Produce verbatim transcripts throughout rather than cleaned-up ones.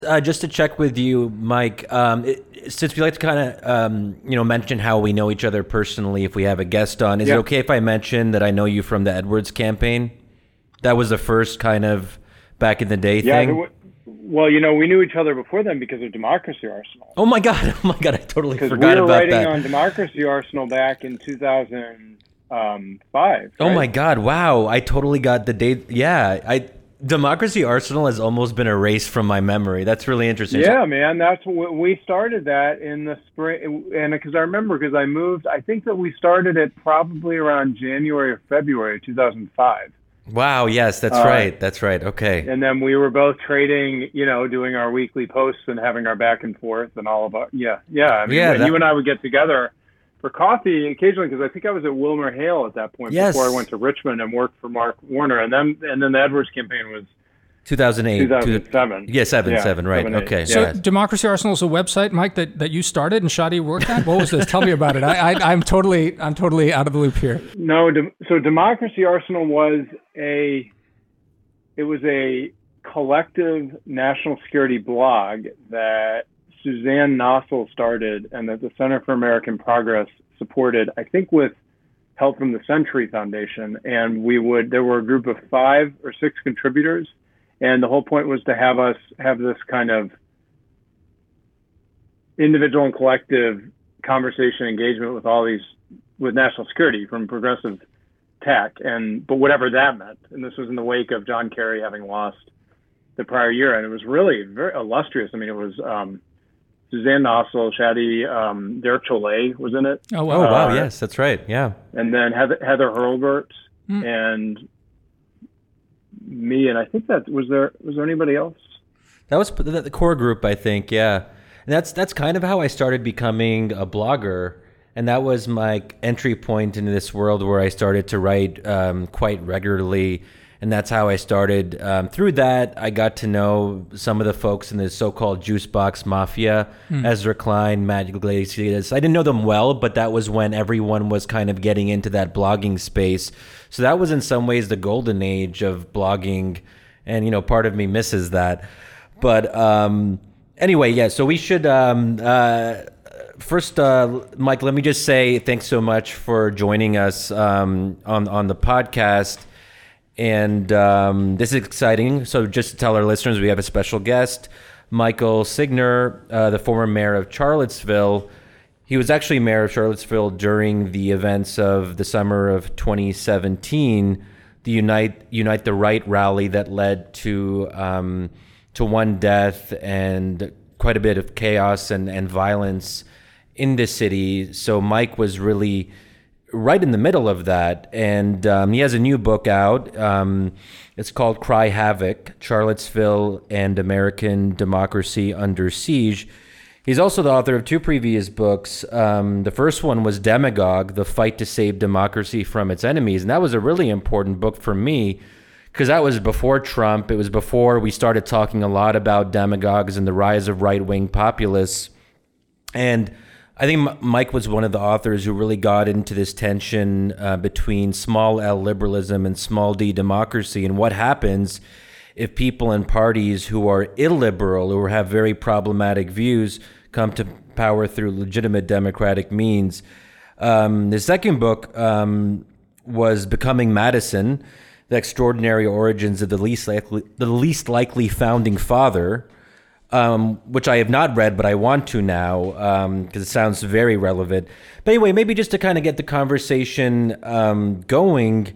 Uh, just to check with you, Mike, um, it, since we like to kind of, um, you know, mention how we know each other personally if we have a guest on, is it Yeah. okay if I mention that I know you from the Edwards campaign? That was the first kind of back in the day Yeah. There, thing. wa- well, you know, we knew each other before then because of Democracy Arsenal. Oh my God! Oh my God! I totally Because we forgot were about writing that. on Democracy Arsenal back in two thousand five. Oh right? my God! Wow! I totally got the date. Yeah, I Democracy Arsenal has almost been erased from my memory. That's really interesting. Yeah, man. That's what we started that in the spring, and because I remember, because I moved. I think that we started it probably around January or February two thousand five. Wow! Yes, that's Uh, right. That's right. Okay. And then we were both trading, you know, doing our weekly posts and having our back and forth and all of our, yeah, yeah. I mean, Yeah, that- you and I would get together for coffee occasionally because I think I was at Wilmer Hale at that point Yes. before I went to Richmond and worked for Mark Warner. And then, and then the Edwards campaign was two thousand eight. two thousand seven. Yeah, seven, Yeah, seven, right. seven, eight. Okay. So yeah. Democracy Arsenal is a website, Mike, that, that you started and Shadi worked at. What was this? Tell me about it. I, I I'm totally I'm totally out of the loop here. No, dem- so Democracy Arsenal was a, it was a collective national security blog that Suzanne Nossel started and that the Center for American Progress supported, I think with help from the Century Foundation. And we would, there were a group of five or six contributors. And the whole point was to have us have this kind of individual and collective conversation engagement with all these, with national security from progressive tech, and but whatever that meant. And this was in the wake of John Kerry having lost the prior year, and it was really very illustrious. I mean, it was um, Suzanne Nossel, Shadi, um, Derek Chollet was in it, Oh, Oh wow. wow! Uh, Yes, that's right. Yeah. and then Heather, Heather Hurlbert, Hmm. and me, and I think that was there. Was there anybody else? That was the, the core group, I think. Yeah, and that's that's kind of how I started becoming a blogger, and that was my entry point into this world where I started to write um, quite regularly, and that's how I started. Um, through that, I got to know some of the folks in the so-called Juice Box Mafia, Ezra Klein, Matt Iglesias. I didn't know them well, but that was when everyone was kind of getting into that blogging space. So that was in some ways the golden age of blogging, and you know, part of me misses that. But um, anyway, yeah. So we should um, uh, first, uh, Mike. Let me just say thanks so much for joining us um, on on the podcast, and um, this is exciting. So just to tell our listeners, we have a special guest, Michael Signer, uh, the former mayor of Charlottesville. He was actually mayor of Charlottesville during the events of the summer of twenty seventeen, the Unite Unite the Right rally that led to um, to one death and quite a bit of chaos and, and violence in the city. So Mike was really right in the middle of that, and um, he has a new book out. Um, it's called Cry Havoc, Charlottesville and American Democracy Under Siege. He's also the author of two previous books. Um, the first one was Demagogue, The Fight to Save Democracy from Its Enemies, and that was a really important book for me because that was before Trump. It was before we started talking a lot about demagogues and the rise of right-wing populists. And I think M- Mike was one of the authors who really got into this tension uh, between small L liberalism and small D democracy, and what happens if people and parties who are illiberal or have very problematic views come to power through legitimate democratic means. Um, the second book um, was Becoming Madison, The Extraordinary Origins of the Least Likely, the Least Likely Founding Father, um, which I have not read, but I want to now because um, it sounds very relevant. But anyway, maybe just to kind of get the conversation um, going,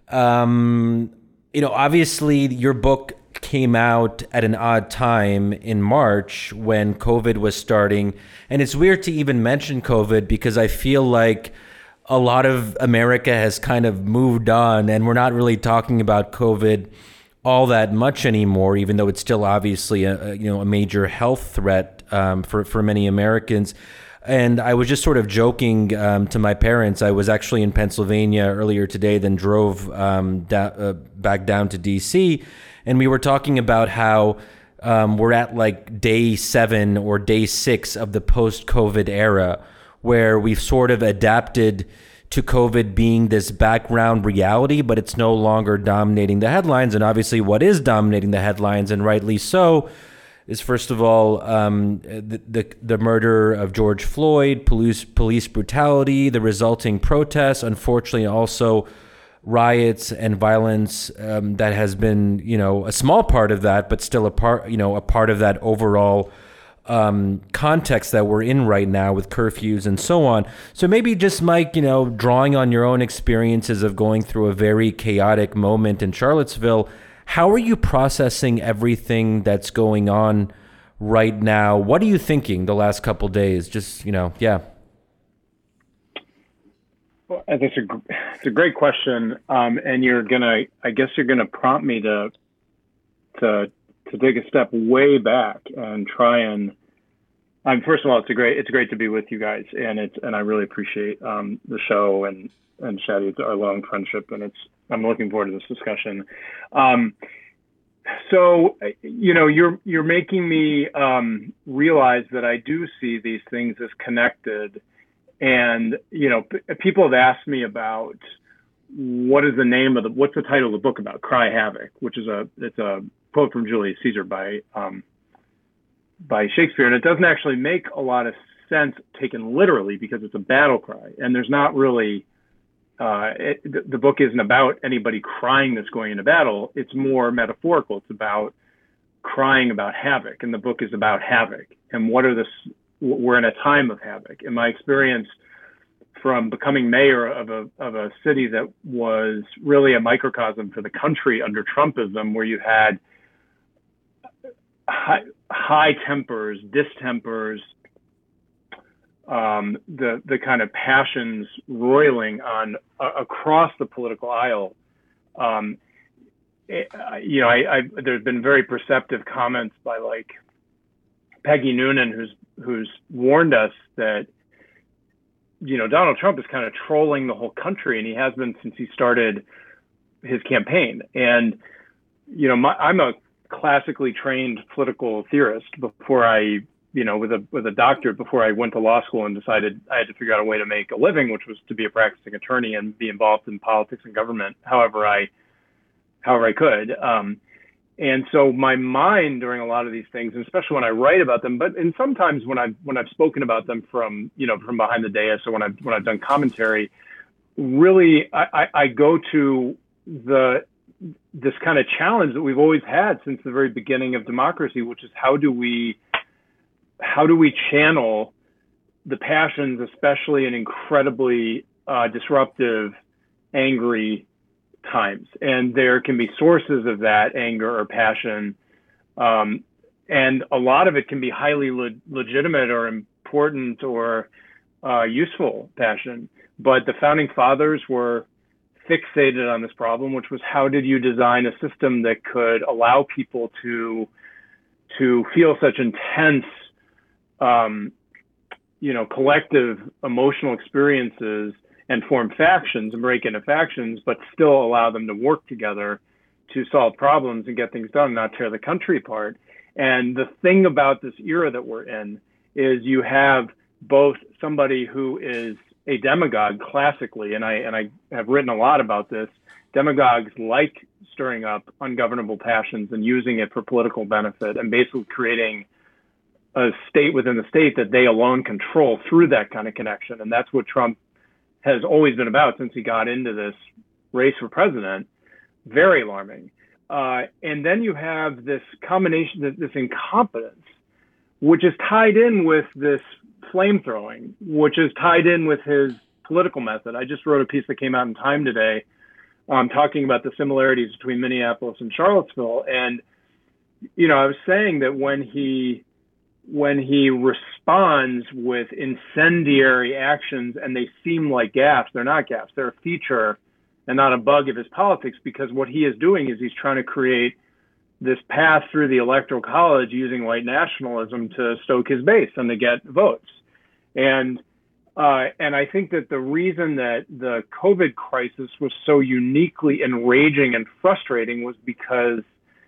um, you know, obviously your book came out at an odd time in March when COVID was starting. And it's weird to even mention COVID because I feel like a lot of America has kind of moved on and we're not really talking about COVID all that much anymore, even though it's still obviously a, a you know a major health threat um, for, for many Americans. And I was just sort of joking um, to my parents. I was actually in Pennsylvania earlier today, then drove um, da- uh, back down to D C, and we were talking about how um, we're at like day seven or day six of the post-COVID era, where we've sort of adapted to COVID being this background reality, but it's no longer dominating the headlines. And obviously what is dominating the headlines, and rightly so, is first of all um, the, the the murder of George Floyd, police police brutality, the resulting protests, unfortunately also riots and violence um, that has been, you know, a small part of that, but still a part, you know, a part of that overall um, context that we're in right now with curfews and so on. So maybe just, Mike, you know, drawing on your own experiences of going through a very chaotic moment in Charlottesville, how are you processing everything that's going on right now? What are you thinking the last couple of days? Just, you know, yeah. Well, that's a, it's a great question, um, and you're gonna. I guess you're gonna prompt me to to to take a step way back and try and. Um, first of all, it's a great it's great to be with you guys, and it's and I really appreciate um, the show and and Shadi. It's our long friendship, and it's I'm looking forward to this discussion. Um, so you know, you're you're making me um, realize that I do see these things as connected. And, you know, p- people have asked me about what is the name of the, what's the title of the book about, Cry Havoc, which is a, it's a quote from Julius Caesar by, um, by Shakespeare. And it doesn't actually make a lot of sense taken literally because it's a battle cry. And there's not really, uh, it, the, the book isn't about anybody crying that's going into battle. It's more metaphorical. It's about crying about havoc. And the book is about havoc. And what are the, we're in a time of havoc. In my experience from becoming mayor of a of a city that was really a microcosm for the country under Trumpism, where you had high, high tempers, distempers, um, the the kind of passions roiling on uh, across the political aisle. Um, it, you know, I, I, there's been very perceptive comments by like Peggy Noonan, who's who's warned us that, you know, Donald Trump is kind of trolling the whole country, and he has been since he started his campaign. And, you know, my, I'm a classically trained political theorist before I, you know, with a with a doctorate before I went to law school and decided I had to figure out a way to make a living, which was to be a practicing attorney and be involved in politics and government, however I, however I could. Um, And so my mind during a lot of these things, and especially when I write about them, but and sometimes when I've when I've spoken about them from, you know, from behind the dais, or when I've when I've done commentary, really I, I, I go to the this kind of challenge that we've always had since the very beginning of democracy, which is how do we how do we channel the passions, especially in incredibly uh, disruptive, angry times. And there can be sources of that anger or passion. Um, and a lot of it can be highly le- legitimate or important or uh, useful passion. But the founding fathers were fixated on this problem, which was how did you design a system that could allow people to to feel such intense, um, you know, collective emotional experiences and form factions and break into factions, but still allow them to work together to solve problems and get things done, not tear the country apart. And the thing about this era that we're in is you have both somebody who is a demagogue classically, and I and I have written a lot about this. Demagogues like stirring up ungovernable passions and using it for political benefit and basically creating a state within the state that they alone control through that kind of connection. And that's what Trump has always been about since he got into this race for president. Very alarming. Uh, and then you have this combination, this incompetence, which is tied in with this flame throwing, which is tied in with his political method. I just wrote a piece that came out in Time today um, talking about the similarities between Minneapolis and Charlottesville. And, you know, I was saying that when he when he responds with incendiary actions and they seem like gaffes, they're not gaffes, they're a feature and not a bug of his politics, because what he is doing is he's trying to create this path through the electoral college using white nationalism to stoke his base and to get votes. And uh, and I think that the reason that the COVID crisis was so uniquely enraging and frustrating was because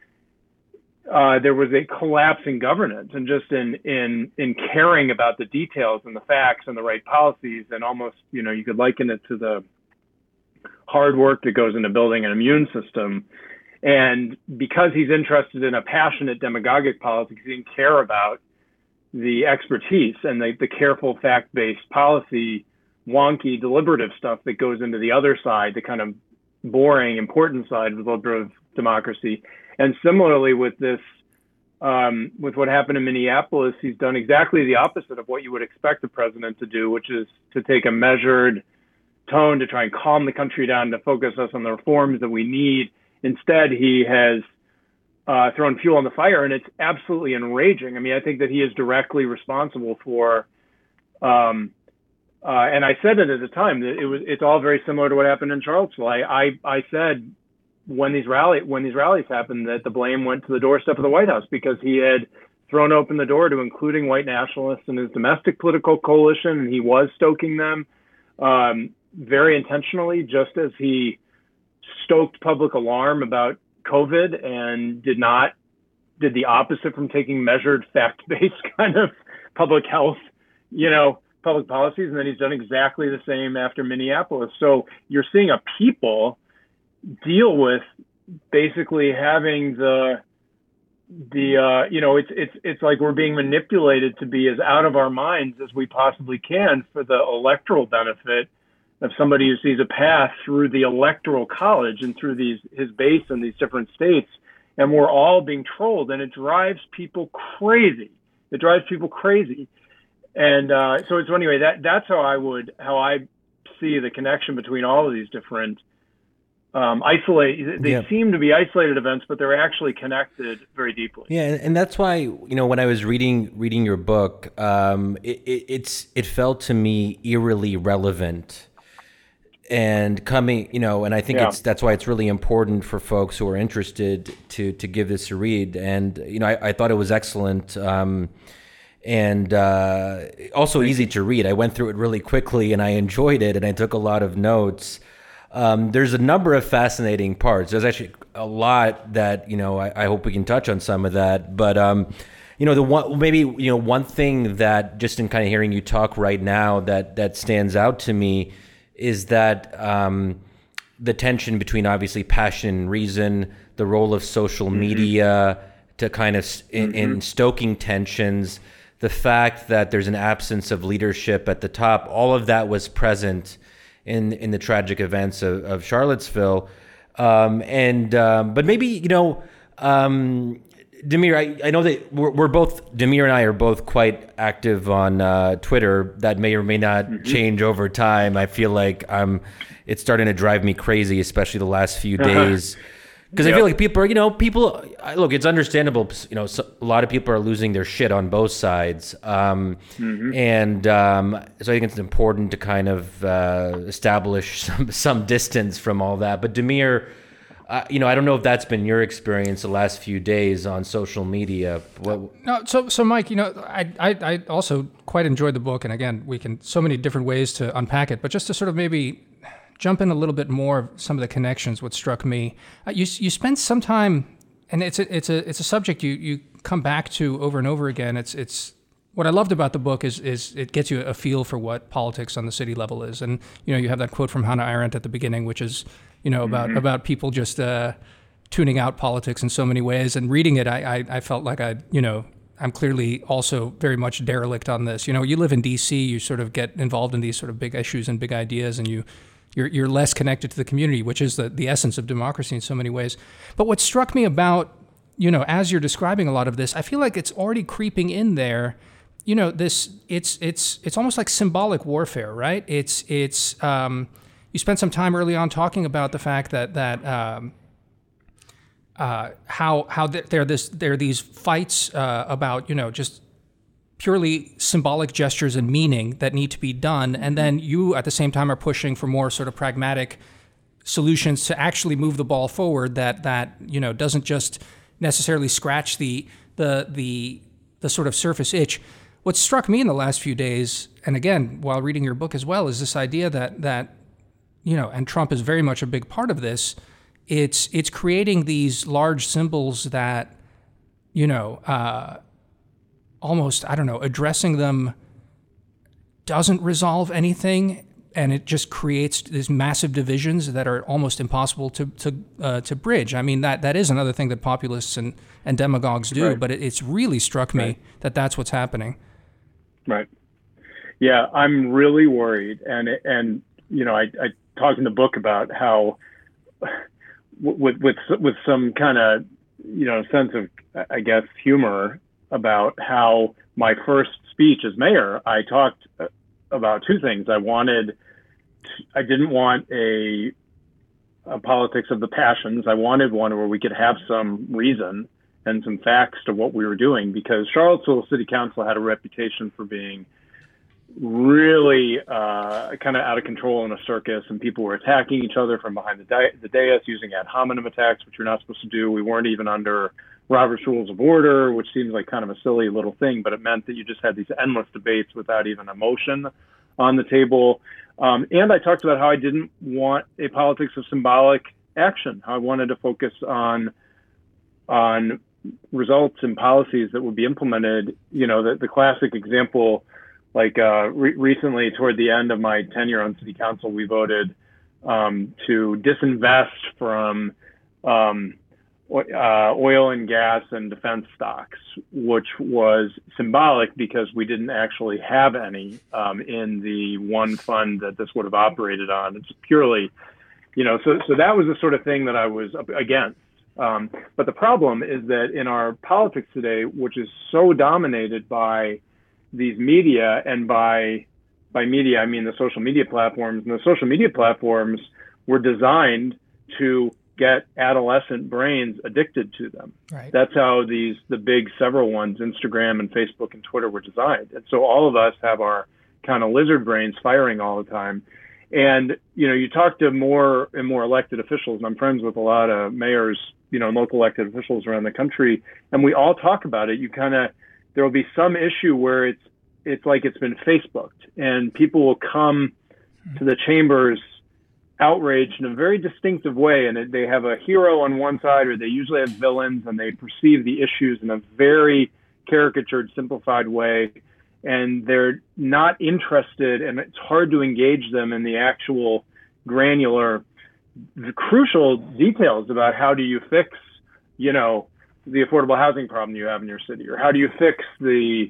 Uh, there was a collapse in governance and just in, in in caring about the details and the facts and the right policies, and almost, you know, you could liken it to the hard work that goes into building an immune system. And because he's interested in a passionate demagogic politics, he didn't care about the expertise and the, the careful fact-based policy, wonky deliberative stuff that goes into the other side, the kind of boring, important side of deliberative democracy. And similarly with this, um, with what happened in Minneapolis, he's done exactly the opposite of what you would expect the president to do, which is to take a measured tone to try and calm the country down, to focus us on the reforms that we need. Instead, he has uh, thrown fuel on the fire, and it's absolutely enraging. I mean, I think that he is directly responsible for, um, uh, and I said it at the time, that it was, it's all very similar to what happened in Charlottesville. I, I, I said when these rally, when these rallies happened, that the blame went to the doorstep of the White House, because he had thrown open the door to including white nationalists in his domestic political coalition, and he was stoking them um, very intentionally, just as he stoked public alarm about COVID and did not, did the opposite from taking measured, fact-based kind of public health, you know, public policies. And then he's done exactly the same after Minneapolis. So you're seeing a people deal with basically having the, the, uh, you know, it's, it's, it's like we're being manipulated to be as out of our minds as we possibly can for the electoral benefit of somebody who sees a path through the electoral college and through these his base in these different states. And we're all being trolled, and it drives people crazy. It drives people crazy. And uh, so, so anyway, that that's how I would, how I see the connection between all of these different um, isolate. They yeah. seem to be isolated events, but they're actually connected very deeply. Yeah, and, and that's why, you know, when I was reading reading your book, um, it, it, it's it felt to me eerily relevant. And coming, you know, and I think yeah. it's that's why it's really important for folks who are interested to to give this a read. And you know, I, I thought it was excellent, um, and uh, also easy to read. I went through it really quickly, and I enjoyed it, and I took a lot of notes. Um, there's a number of fascinating parts. There's actually a lot that, you know, I, I hope we can touch on some of that. But um, you know, the one maybe you know one thing that just in kind of hearing you talk right now that that stands out to me is that um, the tension between obviously passion and reason, the role of social mm-hmm. media to kind of in, mm-hmm. in stoking tensions, the fact that there's an absence of leadership at the top, all of that was present in in the tragic events of, of Charlottesville. Um, and um, but maybe, you know, um, Damir, I, I know that we're, we're both, Damir and I are both quite active on uh, Twitter. That may or may not mm-hmm. change over time. I feel like I'm, it's starting to drive me crazy, especially the last few days. Because yep. I feel like people are, you know, people, look, it's understandable. You know, so, a lot of people are losing their shit on both sides. Um, mm-hmm. And um, so I think it's important to kind of uh, establish some, some distance from all that. But Damir, Uh, you know, I don't know if that's been your experience the last few days on social media. What... No, so so Mike, you know, I, I I also quite enjoyed the book, and again, we can so many different ways to unpack it. But just to sort of maybe jump in a little bit more of some of the connections, what struck me, uh, you you spent some time, and it's a it's a it's a subject you you come back to over and over again. It's it's what I loved about the book is is it gets you a feel for what politics on the city level is, and you know, you have that quote from Hannah Arendt at the beginning, which is, you know, about mm-hmm. about people just uh, tuning out politics in so many ways. And reading it, I, I I felt like I, you know, I'm clearly also very much derelict on this. You know, you live in D C, you sort of get involved in these sort of big issues and big ideas, and you you're you're less connected to the community, which is the the essence of democracy in so many ways. But what struck me about, you know, as you're describing a lot of this, I feel like it's already creeping in there. You know, this it's it's it's almost like symbolic warfare, right? It's it's um, you spent some time early on talking about the fact that that um, uh, how how there this there are these fights uh, about, you know, just purely symbolic gestures and meaning that need to be done, and then you at the same time are pushing for more sort of pragmatic solutions to actually move the ball forward. That that you know doesn't just necessarily scratch the the the the sort of surface itch. What struck me in the last few days, and again, while reading your book as well, is this idea that, that you know, and Trump is very much a big part of this, it's it's creating these large symbols that, you know, uh, almost, I don't know, addressing them doesn't resolve anything, and it just creates these massive divisions that are almost impossible to to uh, to bridge. I mean, that that is another thing that populists and, and demagogues do, right. but it, it's really struck me right. that that's what's happening. Right. Yeah, I'm really worried, and and you know, I, I talk in the book about how with with with some kind of you know sense of I guess humor about how my first speech as mayor, I talked about two things. I wanted, I didn't want a, a politics of the passions. I wanted one where we could have some reason and some facts to what we were doing, because Charlottesville City Council had a reputation for being really uh, kind of out of control in a circus, and people were attacking each other from behind the, di- the dais using ad hominem attacks, which you're not supposed to do. We weren't even under Robert's Rules of Order, which seems like kind of a silly little thing, but it meant that you just had these endless debates without even a motion on the table. Um, and I talked about how I didn't want a politics of symbolic action, how I wanted to focus on on results and policies that would be implemented. You know, the, the classic example, like uh, re- recently toward the end of my tenure on city council, we voted um, to disinvest from um, uh, oil and gas and defense stocks, which was symbolic because we didn't actually have any um, in the one fund that this would have operated on. It's purely, you know, so so that was the sort of thing that I was against. Um, but the problem is that in our politics today, which is so dominated by these media, and by by media I mean the social media platforms, and the social media platforms were designed to get adolescent brains addicted to them. Right. That's how these the big several ones, Instagram and Facebook and Twitter, were designed. And so all of us have our kind of lizard brains firing all the time. And you know, you talk to more and more elected officials, and I'm friends with a lot of mayors, you know, and local elected officials around the country, and we all talk about it. You kind of there will be some issue where it's it's like it's been Facebooked, and people will come to the chambers outraged in a very distinctive way, and they have a hero on one side, or they usually have villains, and they perceive the issues in a very caricatured, simplified way, and they're not interested, and it's hard to engage them in the actual granular, the crucial details about how do you fix, you know, the affordable housing problem you have in your city, or how do you fix the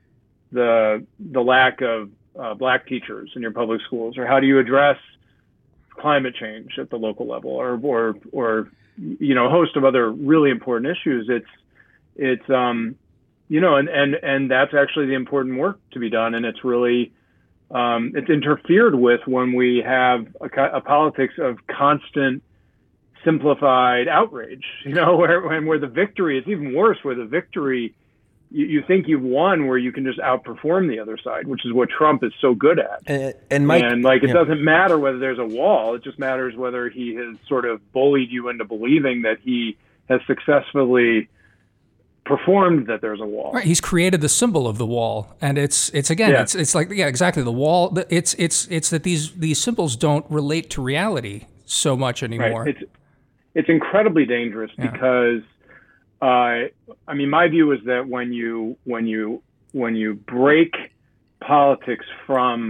the the lack of uh, black teachers in your public schools, or how do you address climate change at the local level, or or or you know, a host of other really important issues. It's it's um you know, and and and that's actually the important work to be done, and it's really um it's interfered with when we have a, a politics of constant simplified outrage, you know, where when where the victory, it's even worse, where the victory, you, you think you've won, where you can just outperform the other side, which is what Trump is so good at. And, and, Mike, and like, it yeah. doesn't matter whether there's a wall. It just matters whether he has sort of bullied you into believing that he has successfully performed that there's a wall. Right. He's created the symbol of the wall, and it's it's again Yeah. it's it's like yeah exactly the wall. It's it's it's that these these symbols don't relate to reality so much anymore. Right. It's it's incredibly dangerous Yeah. because uh, I mean, my view is that when you when you when you break politics from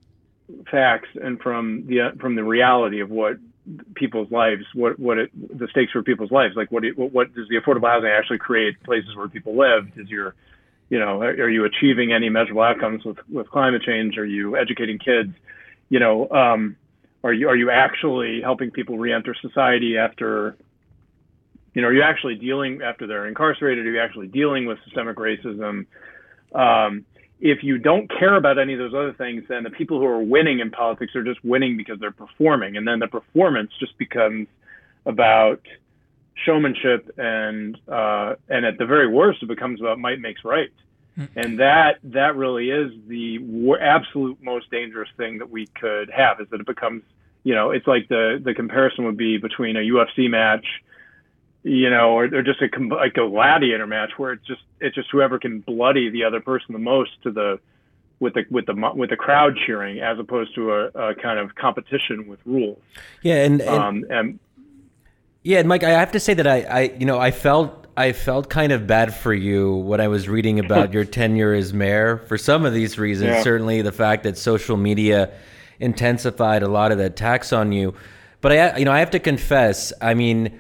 facts and from the uh, from the reality of what people's lives, what what it, the stakes for people's lives, like what it, what, what does the affordable housing actually create places where people live? Does your, you know, are, are you achieving any measurable outcomes with, with climate change? Are you educating kids? You know, um, are you are you actually helping people reenter society after, you know, are you actually dealing after they're incarcerated? Are you actually dealing with systemic racism? Um, If you don't care about any of those other things, then the people who are winning in politics are just winning because they're performing. And then the performance just becomes about showmanship, and uh, and at the very worst, it becomes about might makes right. Mm-hmm. And that that really is the w- absolute most dangerous thing that we could have, is that it becomes, you know, it's like the, the comparison would be between a U F C match, you know, or, or just a like a gladiator match where it's just it's just whoever can bloody the other person the most to the with the with the with the crowd cheering, as opposed to a, a kind of competition with rules. Yeah, and, and, um, and yeah, and Mike, I have to say that I, I you know I felt I felt kind of bad for you when I was reading about your tenure as mayor for some of these reasons. Yeah. Certainly, the fact that social media intensified a lot of the attacks on you. But I, you know, I have to confess, I mean,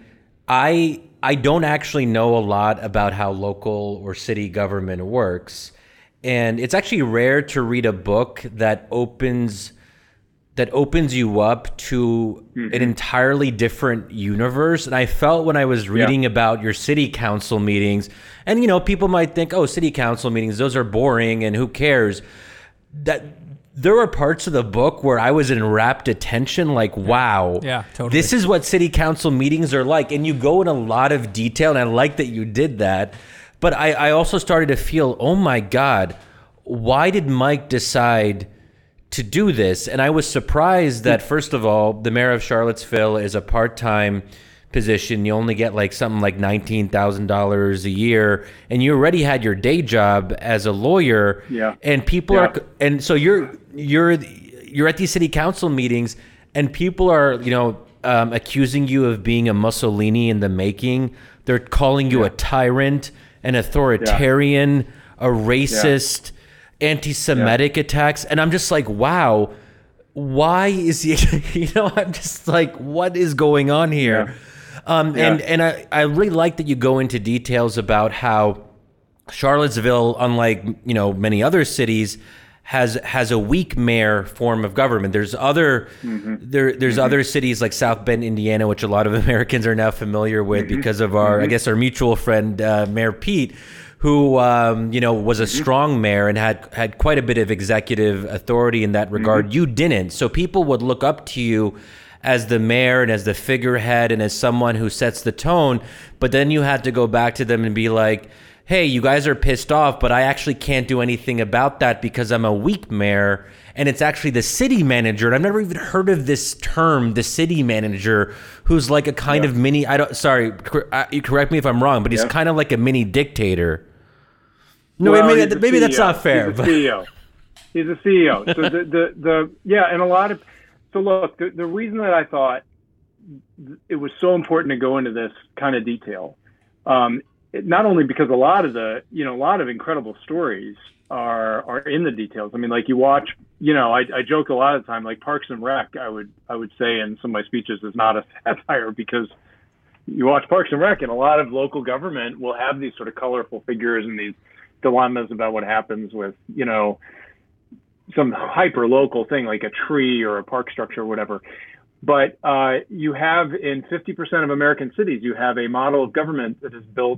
I I don't actually know a lot about how local or city government works. And it's actually rare to read a book that opens that opens you up to mm-hmm. an entirely different universe. And I felt when I was reading yeah. about your city council meetings, and you know, people might think, oh, city council meetings, those are boring and who cares? That there were parts of the book where I was in rapt attention, like, wow, yeah, totally. This is what city council meetings are like. And you go in a lot of detail, and I like that you did that. But I, I also started to feel, oh my God, why did Mike decide to do this? And I was surprised that, first of all, the mayor of Charlottesville is a part-time position. You only get like something like nineteen thousand dollars a year, and you already had your day job as a lawyer. Yeah. And people yeah. are, and so you're you're you're at these city council meetings, and people are, you know, um, accusing you of being a Mussolini in the making. They're calling you yeah. a tyrant, an authoritarian, yeah. a racist, yeah. anti-Semitic yeah. attacks, and I'm just like, wow. Why is he, you know, I'm just like, what is going on here? Yeah. Um, yeah. And and I, I really like that you go into details about how Charlottesville, unlike, you know, many other cities, has has a weak mayor form of government. There's other mm-hmm. there there's mm-hmm. other cities like South Bend, Indiana, which a lot of Americans are now familiar with mm-hmm. because of our, mm-hmm. I guess, our mutual friend, uh, Mayor Pete, who, um, you know, was a strong mayor and had, had quite a bit of executive authority in that regard. Mm-hmm. You didn't. So people would look up to you as the mayor and as the figurehead and as someone who sets the tone. But then you had to go back to them and be like, hey, you guys are pissed off, but I actually can't do anything about that because I'm a weak mayor. And it's actually the city manager. And I've never even heard of this term, the city manager, who's like a kind yeah. of mini, I don't, sorry, you correct me if I'm wrong, but he's yeah. kind of like a mini dictator. No, well, maybe, maybe that's not fair. He's a C E O. He's a C E O. So the, the, the, yeah, and a lot of, so look, the, the reason that I thought it was so important to go into this kind of detail, um, it, not only because a lot of the, you know, a lot of incredible stories are, are in the details. I mean, like you watch, you know, I, I joke a lot of the time, like Parks and Rec, I would, I would say in some of my speeches is not a satire because you watch Parks and Rec and a lot of local government will have these sort of colorful figures and these dilemmas about what happens with, you know, some hyper local thing like a tree or a park structure or whatever. But uh, you have in fifty percent of American cities, you have a model of government that is built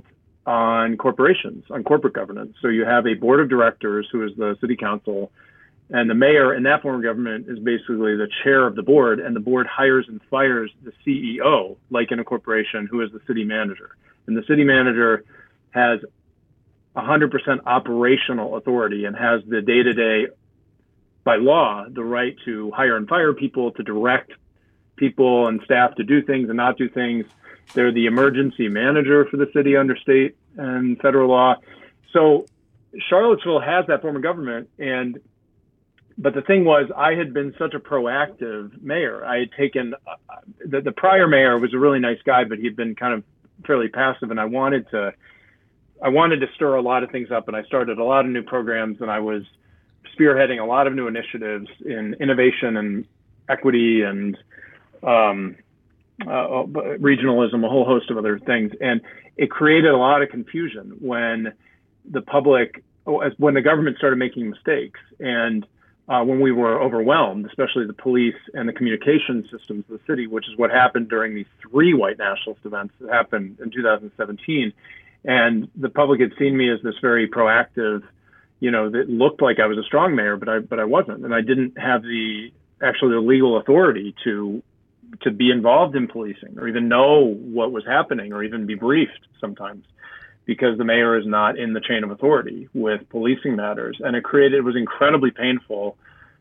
on corporations, on corporate governance. So you have a board of directors who is the city council, and the mayor in that form of government is basically the chair of the board, and the board hires and fires the C E O, like in a corporation, who is the city manager. And the city manager has one hundred percent operational authority and has the day-to-day, by law, the right to hire and fire people, to direct people and staff to do things and not do things. They're the emergency manager for the city under state and federal law. So Charlottesville has that form of government. And but the thing was, I had been such a proactive mayor. I had taken, uh, the, the prior mayor was a really nice guy, but he'd been kind of fairly passive, and I wanted to I wanted to stir a lot of things up, and I started a lot of new programs, and I was spearheading a lot of new initiatives in innovation and equity and um, uh, regionalism, a whole host of other things. And it created a lot of confusion when the public, when the government started making mistakes, and uh, when we were overwhelmed, especially the police and the communication systems of the city, which is what happened during these three white nationalist events that happened in two thousand seventeen. And the public had seen me as this very proactive, you know, that looked like I was a strong mayor, but I but I wasn't, and I didn't have the actually the legal authority to to be involved in policing or even know what was happening or even be briefed sometimes, because the mayor is not in the chain of authority with policing matters, and it created it was incredibly painful.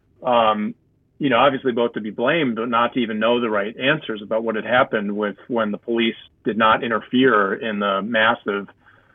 Um, you know, obviously both to be blamed, but not to even know the right answers about what had happened with when the police did not interfere in the massive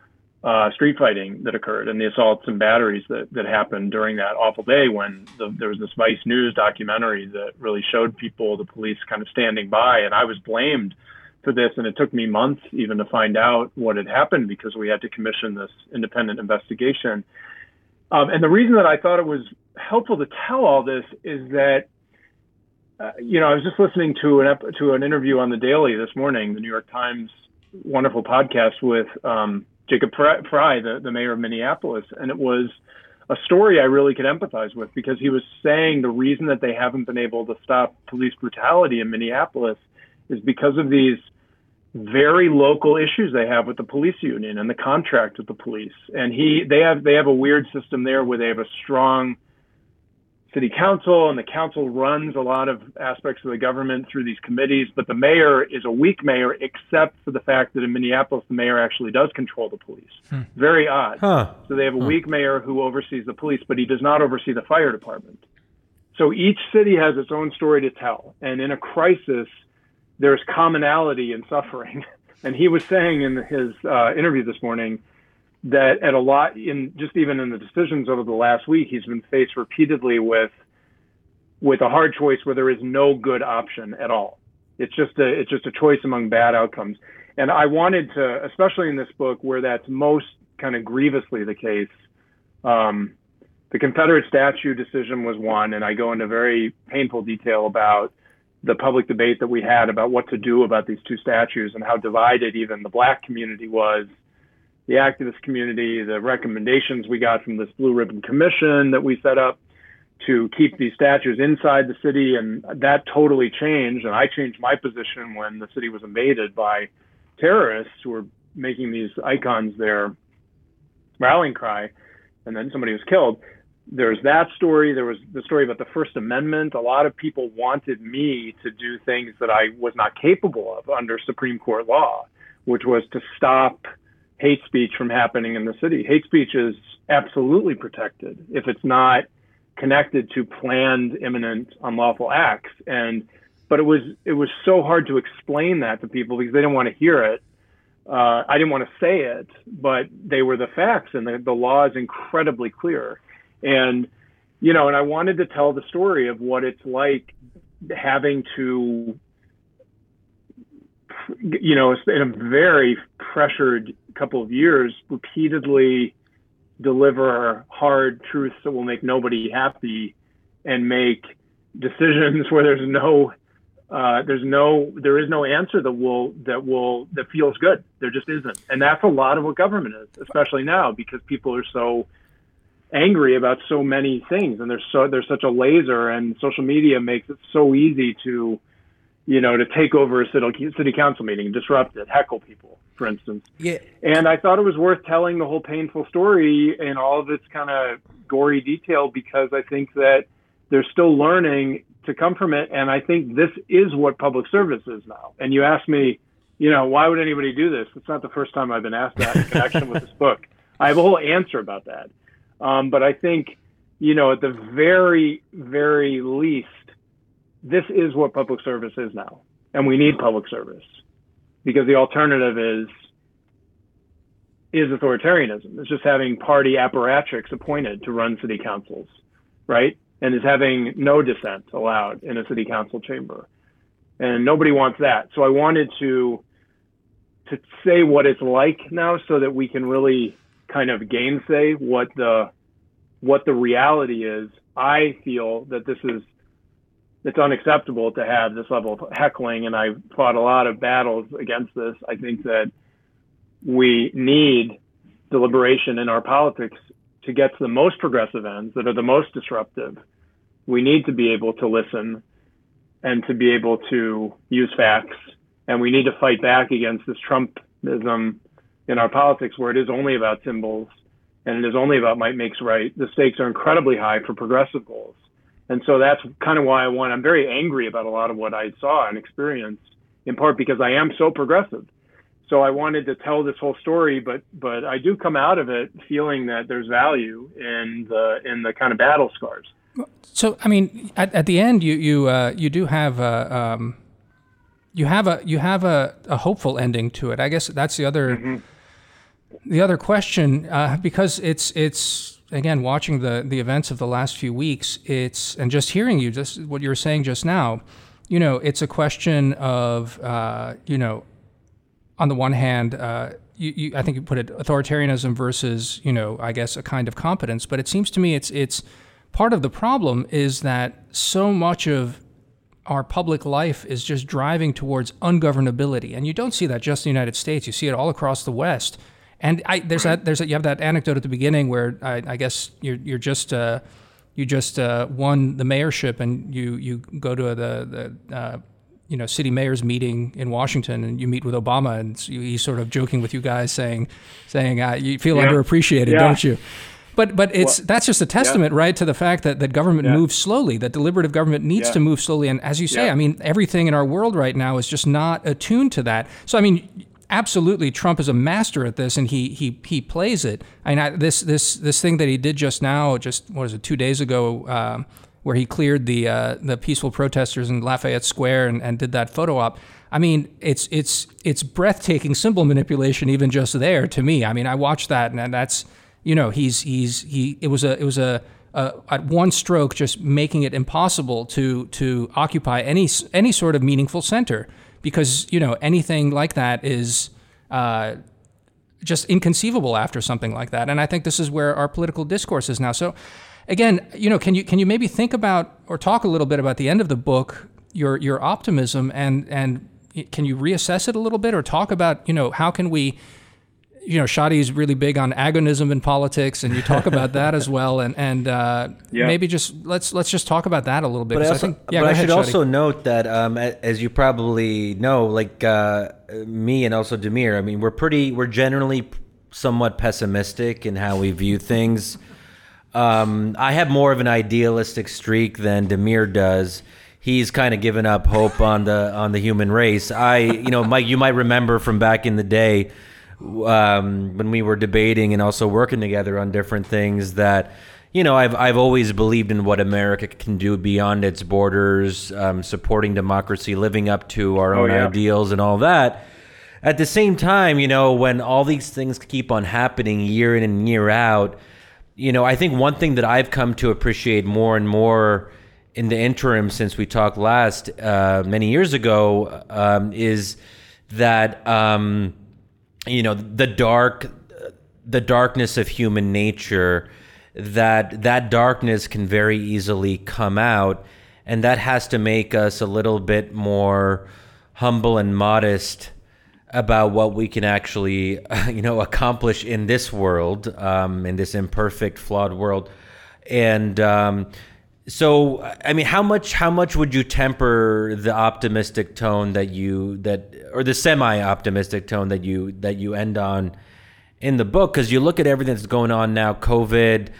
uh, street fighting that occurred and the assaults and batteries that, that happened during that awful day when the, there was this Vice News documentary that really showed people, the police kind of standing by, and I was blamed for this. And it took me months even to find out what had happened because we had to commission this independent investigation. Um, and the reason that I thought it was helpful to tell all this is that uh, you know, I was just listening to an ep- to an interview on the Daily this morning, the New York Times wonderful podcast with um, Jacob Frey, the, the mayor of Minneapolis, and it was a story I really could empathize with, because he was saying the reason that they haven't been able to stop police brutality in Minneapolis is because of these very local issues they have with the police union and the contract with the police. And he, they have, they have a weird system there where they have a strong city council, and the council runs a lot of aspects of the government through these committees, but the mayor is a weak mayor, except for the fact that in Minneapolis, the mayor actually does control the police. Hmm. Very odd. Huh. So they have a huh. weak mayor who oversees the police, but he does not oversee the fire department. So each city has its own story to tell. And in a crisis, there's commonality in suffering. And he was saying in his uh, interview this morning that at a lot in just even in the decisions over the last week, he's been faced repeatedly with with a hard choice where there is no good option at all. It's just a it's just a choice among bad outcomes. And I wanted to, especially in this book where that's most kind of grievously the case, um, the Confederate statue decision was one, and I go into very painful detail about the public debate that we had about what to do about these two statues and how divided even the Black community was, the activist community, the recommendations we got from this Blue Ribbon Commission that we set up to keep these statues inside the city. And that totally changed. And I changed my position when the city was invaded by terrorists who were making these icons their rallying cry. And then somebody was killed. There's that story. There was the story about the First Amendment. A lot of people wanted me to do things that I was not capable of under Supreme Court law, which was to stop hate speech from happening in the city. Hate speech is absolutely protected if it's not connected to planned, imminent, unlawful acts. And but it was it was so hard to explain that to people because they didn't want to hear it. Uh, I didn't want to say it, but they were the facts, and the, the law is incredibly clear. And you know, and I wanted to tell the story of what it's like having to, you know, in a very pressured couple of years, repeatedly deliver hard truths that will make nobody happy and make decisions where there's no, uh, there's no, there is no answer that will, that will, that feels good. There just isn't. And that's a lot of what government is, especially now, because people are so angry about so many things, and there's so, there's such a laser, and social media makes it so easy to, you know, to take over a city, city council meeting, disrupt it, heckle people, for instance. Yeah. And I thought it was worth telling the whole painful story in all of its kind of gory detail, because I think that there's still learning to come from it. And I think this is what public service is now. And you ask me, you know, why would anybody do this? It's not the first time I've been asked that in connection with this book. I have a whole answer about that. Um, but I think, you know, at the very, very least, this is what public service is now. And we need public service because the alternative is is authoritarianism. It's just having party apparatchiks appointed to run city councils, right? And is having no dissent allowed in a city council chamber. And nobody wants that. So I wanted to to say what it's like now so that we can really kind of gainsay what the what the reality is. I feel that this is it's unacceptable to have this level of heckling, and I've fought a lot of battles against this. I think that we need deliberation in our politics to get to the most progressive ends that are the most disruptive. We need to be able to listen and to be able to use facts, and we need to fight back against this Trumpism in our politics where it is only about symbols and it is only about might makes right. The stakes are incredibly high for progressive goals. And so that's kind of why I want, I'm very angry about a lot of what I saw and experienced, in part because I am so progressive. So I wanted to tell this whole story, but but I do come out of it feeling that there's value in the in the kind of battle scars. So I mean, at, at the end, you you uh, you do have a um, you have a you have a, a hopeful ending to it. I guess that's the other mm-hmm. the other question, uh, because it's it's. Again, watching the, the events of the last few weeks, it's and just hearing you, just what you were saying just now, you know, it's a question of, uh, you know, on the one hand, uh, you, you, I think you put it authoritarianism versus, you know, I guess a kind of competence. But it seems to me it's it's part of the problem is that so much of our public life is just driving towards ungovernability. And you don't see that just in the United States. You see it all across the West. And I, there's that, there's a, you have that anecdote at the beginning where I, I guess you're, you're just, uh, you just uh, won the mayorship, and you, you go to the, the uh, you know, city mayor's meeting in Washington, and you meet with Obama, and he's sort of joking with you guys, saying, saying uh, you feel yeah. underappreciated, yeah. don't you? But but it's well, that's just a testament, yeah. right, to the fact that, that government yeah. moves slowly, that deliberative government needs yeah. to move slowly. And as you say, yeah. I mean, everything in our world right now is just not attuned to that. So, I mean, absolutely, Trump is a master at this, and he he he plays it. I mean, I, this this this thing that he did just now, just what was it, two days ago, um, where he cleared the uh, the peaceful protesters in Lafayette Square and, and did that photo op. I mean, it's it's it's breathtaking symbol manipulation, even just there to me. I mean, I watched that, and that's. You know, he's he's he. It was a it was a, a at one stroke just making it impossible to to occupy any any sort of meaningful center, because you know anything like that is uh, just inconceivable after something like that. And I think this is where our political discourse is now. So, again, you know, can you can you maybe think about or talk a little bit about the end of the book, your your optimism, and and can you reassess it a little bit, or talk about you know how can we. You know, Shadi's really big on agonism in politics, and you talk about that as well. And and uh, yeah. maybe just let's let's just talk about that a little bit. But I, also, I, think, yeah, but I ahead, should Shadi. also note that, um, as you probably know, like uh, me and also Damir, I mean, we're pretty, we're generally somewhat pessimistic in how we view things. Um, I have more of an idealistic streak than Damir does. He's kind of given up hope on the on the human race. I, you know, Mike, you might remember from back in the day. Um, when we were debating and also working together on different things, that you know I've I've always believed in what America can do beyond its borders, um, supporting democracy, living up to our own oh, yeah. ideals and all that. At the same time, you know, when all these things keep on happening year in and year out, you know, I think one thing that I've come to appreciate more and more in the interim since we talked last uh, many years ago um, is that. Um, you know, the dark, the darkness of human nature, that that darkness can very easily come out, and that has to make us a little bit more humble and modest about what we can actually, you know, accomplish in this world, um, in this imperfect, flawed world. And um, so, I mean, how much how much would you temper the optimistic tone that you that or the semi-optimistic tone that you that you end on in the book? Because you look at everything that's going on now: COVID,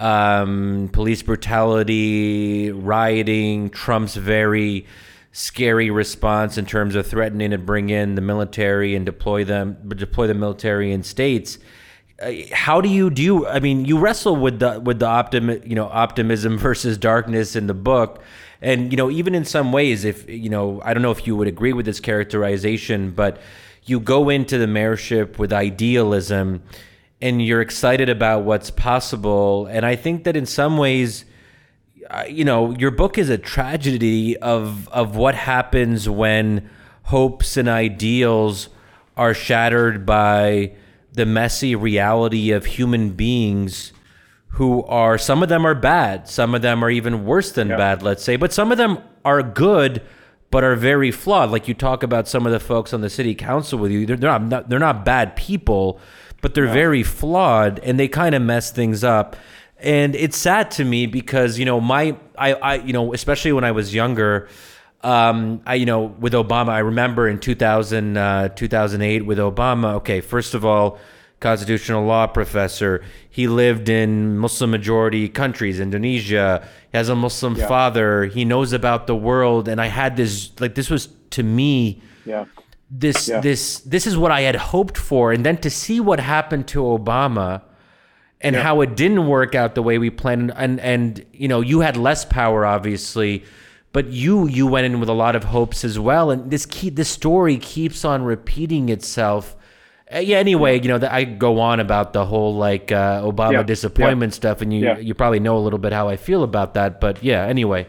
um, police brutality, rioting, Trump's very scary response in terms of threatening to bring in the military and deploy them deploy the military in states. How do you do? You, I mean, you wrestle with the with the optim, you know, optimism versus darkness in the book, and you know, even in some ways, if you know, I don't know if you would agree with this characterization, but you go into the mayorship with idealism, and you're excited about what's possible, and I think that in some ways, you know, your book is a tragedy of of what happens when hopes and ideals are shattered by the messy reality of human beings who are, some of them are bad, some of them are even worse than yeah. bad, let's say, but some of them are good, but are very flawed. Like you talk about some of the folks on the city council with you, they're, they're not they're not bad people, but they're yeah. very flawed, and they kind of mess things up. And it's sad to me because, you know, my, I, I you know, especially when I was younger, Um, I, you know, with Obama, I remember in two thousand, uh, two thousand eight with Obama, okay, first of all, constitutional law professor. He lived in Muslim majority countries, Indonesia. He has a Muslim yeah. father. He knows about the world. And I had this, like, this was to me, yeah. this, yeah. this, this is what I had hoped for. And then to see what happened to Obama and yeah. how it didn't work out the way we planned. And, and, you know, you had less power, obviously. But you you went in with a lot of hopes as well, and this key this story keeps on repeating itself. Uh, yeah. Anyway, you know that I go on about the whole like uh, Obama yeah. disappointment yeah. stuff, and you yeah. you probably know a little bit how I feel about that. But yeah. Anyway.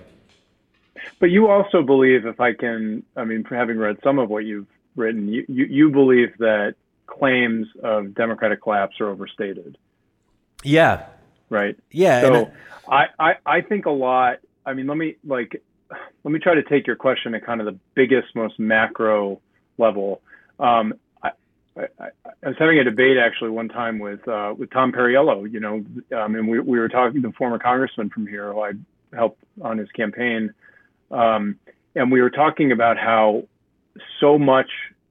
But you also believe, if I can, I mean, having read some of what you've written, you you, you believe that claims of democratic collapse are overstated. Yeah. Right. Yeah. So and I, I I think a lot. I mean, let me like. let me try to take your question at kind of the biggest, most macro level. Um, I, I, I was having a debate actually one time with uh, with Tom Perriello, you know, um, and we, we were talking, the former congressman from here who I helped on his campaign. Um, and we were talking about how so much,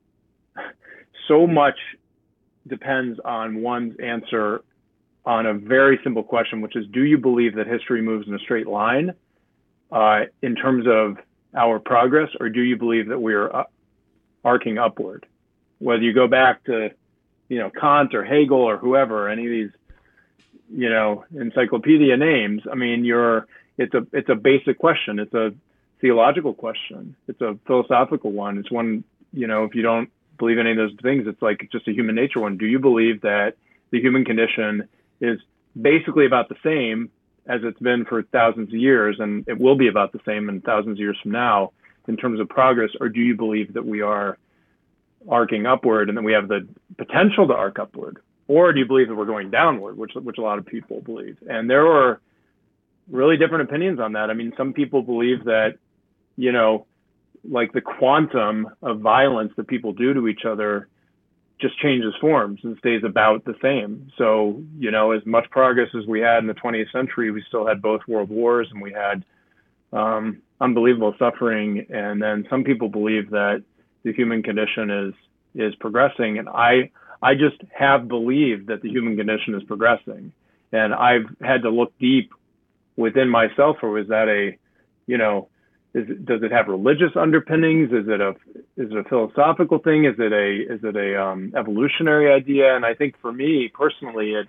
so much depends on one's answer on a very simple question, which is, do you believe that history moves in a straight line uh, in terms of our progress, or do you believe that we are uh, arcing upward? Whether you go back to, you know, Kant or Hegel or whoever, any of these, you know, encyclopedia names, I mean, you're, it's a, it's a basic question. It's a theological question. It's a philosophical one. It's one, you know, if you don't believe any of those things, it's like just a human nature one. Do you believe that the human condition is basically about the same as it's been for thousands of years, and it will be about the same in thousands of years from now in terms of progress, or do you believe that we are arcing upward and that we have the potential to arc upward, or do you believe that we're going downward, which which a lot of people believe? And there are really different opinions on that. I mean, some people believe that, you know, like the quantum of violence that people do to each other just changes forms and stays about the same. So, you know, as much progress as we had in the twentieth century, we still had both world wars and we had um, unbelievable suffering. And then some people believe that the human condition is is progressing. And I I just have believed that the human condition is progressing. And I've had to look deep within myself, or was that a, you know, Is it, does it have religious underpinnings? Is it a is it a philosophical thing? Is it a is it a um, evolutionary idea? And I think for me personally, it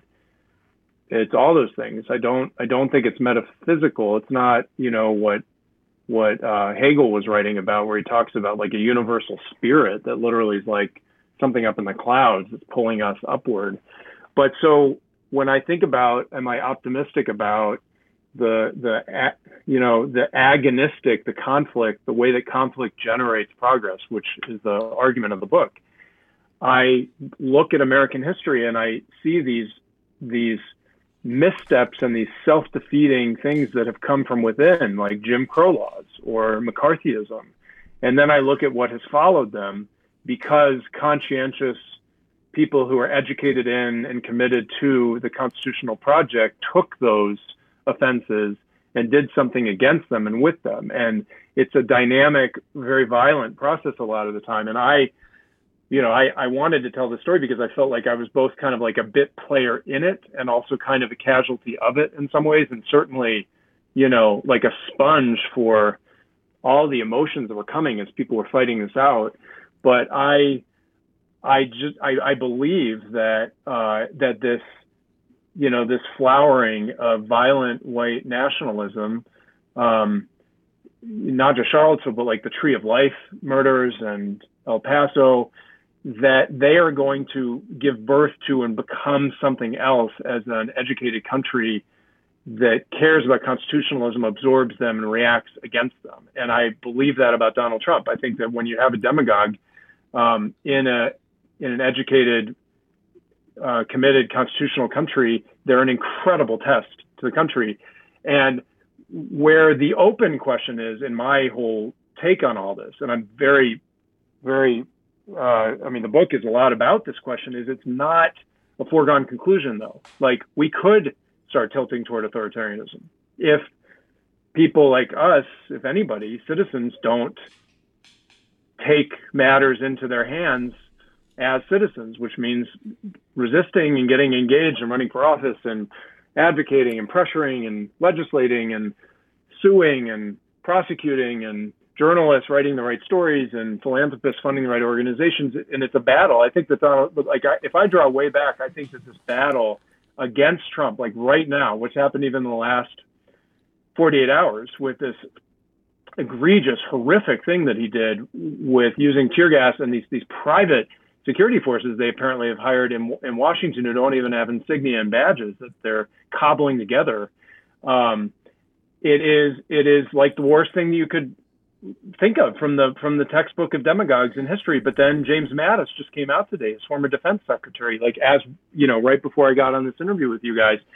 it's all those things. I don't I don't think it's metaphysical. It's not, you know, what what uh, Hegel was writing about, where he talks about like a universal spirit that literally is like something up in the clouds that's pulling us upward. But so when I think about, am I optimistic about the the you know the agonistic, the conflict, the way that conflict generates progress, which is the argument of the book? I look at American history and I see these these missteps and these self-defeating things that have come from within, like Jim Crow laws or McCarthyism, and then I look at what has followed them, because conscientious people who are educated in and committed to the constitutional project took those offenses and did something against them and with them. And it's a dynamic, very violent process a lot of the time. And I, you know, I, I wanted to tell the story because I felt like I was both kind of like a bit player in it and also kind of a casualty of it in some ways. And certainly, you know, like a sponge for all the emotions that were coming as people were fighting this out. But I, I just, I, I believe that, uh, that this, you know, this flowering of violent white nationalism, um, not just Charlottesville, but like the Tree of Life murders and El Paso, that they are going to give birth to and become something else as an educated country that cares about constitutionalism, absorbs them, and reacts against them. And I believe that about Donald Trump. I think that when you have a demagogue um, in a in an educated, Uh, committed constitutional country, they're an incredible test to the country. And where the open question is in my whole take on all this, and I'm very, very, uh, I mean, the book is a lot about this question, is it's not a foregone conclusion though. Like we could start tilting toward authoritarianism if people like us, if anybody, citizens, don't take matters into their hands as citizens, which means resisting and getting engaged and running for office and advocating and pressuring and legislating and suing and prosecuting and journalists writing the right stories and philanthropists funding the right organizations. And it's a battle. I think that, Donald, like, I, if I draw way back, I think that this battle against Trump, like right now, what's happened even in the last forty-eight hours with this egregious, horrific thing that he did with using tear gas and these these private security forces they apparently have hired in in Washington who don't even have insignia and badges that they're cobbling together. Um, it is it is like the worst thing you could think of from the from the textbook of demagogues in history. But then James Mattis just came out today, his former defense secretary, like as you know, right before I got on this interview with you guys,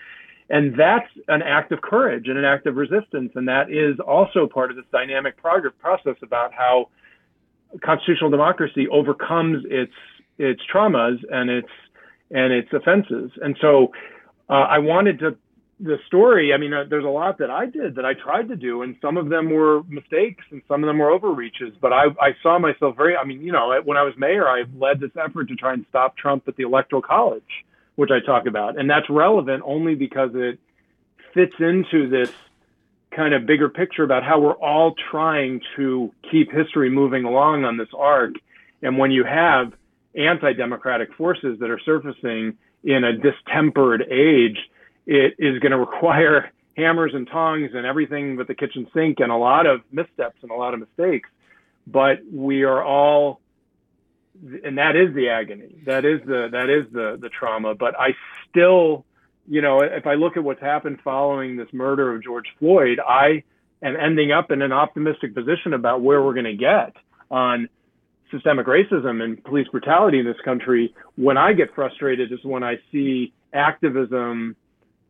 And that's an act of courage and an act of resistance. And that is also part of this dynamic progress process about how constitutional democracy overcomes its its traumas and its and its offenses. And so uh, I wanted to the story. I mean, uh, there's a lot that I did that I tried to do, and some of them were mistakes and some of them were overreaches. But I, I saw myself very. I mean, you know, when I was mayor, I led this effort to try and stop Trump at the Electoral College, which I talk about, and that's relevant only because it fits into this kind of bigger picture about how we're all trying to keep history moving along on this arc. And when you have anti-democratic forces that are surfacing in a distempered age, it is going to require hammers and tongs and everything but the kitchen sink and a lot of missteps and a lot of mistakes. But we are all, and that is the agony. That is the that is the the trauma. But I still, you know, if I look at what's happened following this murder of George Floyd, I am ending up in an optimistic position about where we're going to get on systemic racism and police brutality in this country. When I get frustrated is when I see activism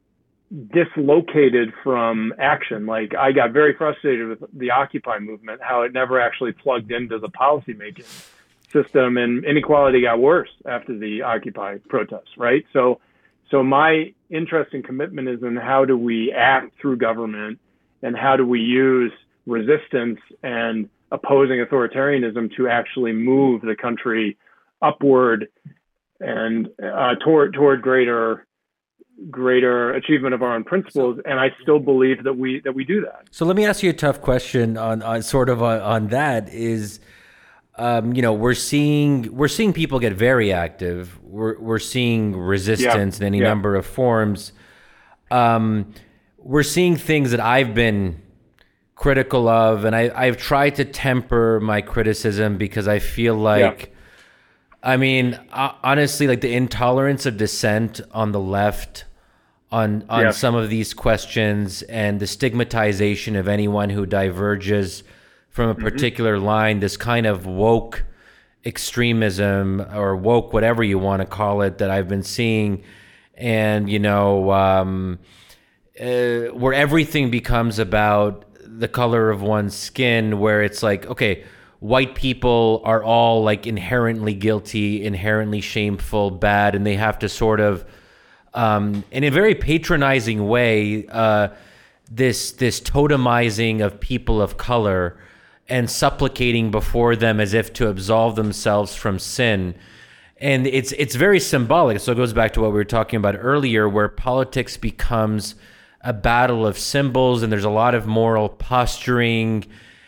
dislocated from action. Like, I got very frustrated with the Occupy movement, how it never actually plugged into the policymaking system, and inequality got worse after the Occupy protests, right? So, so my interest and commitment is in how do we act through government and how do we use resistance and opposing authoritarianism to actually move the country upward and uh, toward toward greater greater achievement of our own principles. And I still believe that we that we do that. So let me ask you a tough question on, on sort of on, on that is, um, you know, we're seeing we're seeing people get very active. We're we're seeing resistance yeah. in any yeah. number of forms. Um, we're seeing things that I've been critical of, and I, I've tried to temper my criticism because I feel like, yeah. I mean, uh, honestly, like the intolerance of dissent on the left on on yeah. some of these questions and the stigmatization of anyone who diverges from a particular mm-hmm. line, this kind of woke extremism or woke, whatever you want to call it, that I've been seeing. And, you know, um, uh, where everything becomes about the color of one's skin, where it's like, okay, white people are all like inherently guilty, inherently shameful, bad, and they have to sort of, um, in a very patronizing way, uh, this this totemizing of people of color and supplicating before them as if to absolve themselves from sin. And it's it's very symbolic. So it goes back to what we were talking about earlier, where politics becomes a battle of symbols, and there's a lot of moral posturing.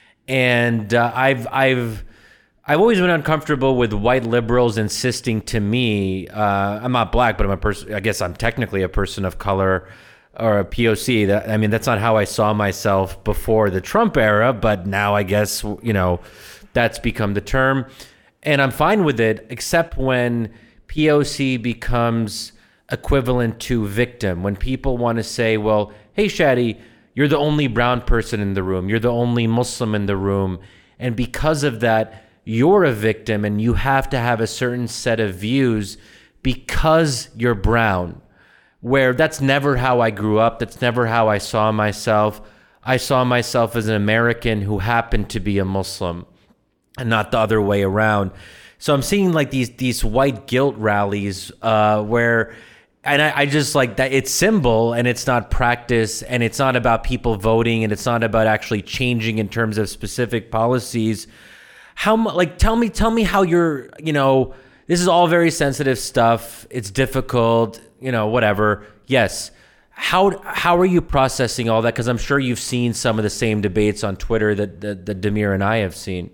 And uh, I've I've I've always been uncomfortable with white liberals insisting to me, uh, I'm not black, but I'm a person. I guess I'm technically a person of color or a P O C. That I mean, that's not how I saw myself before the Trump era, but now I guess, you know, that's become the term, and I'm fine with it, except when P O C becomes equivalent to victim. When people want to say, well, hey, Shadi, you're the only brown person in the room. You're the only Muslim in the room. And because of that, you're a victim and you have to have a certain set of views because you're brown. Where that's never how I grew up. That's never how I saw myself. I saw myself as an American who happened to be a Muslim and not the other way around. So I'm seeing like these these white guilt rallies uh, where... And I, I just like that it's symbol and it's not practice, and it's not about people voting, and it's not about actually changing in terms of specific policies. How mu- like tell me tell me how you're, you know, this is all very sensitive stuff. It's difficult, you know, whatever. Yes. How how are you processing all that? Because I'm sure you've seen some of the same debates on Twitter that, that, that Damir and I have seen.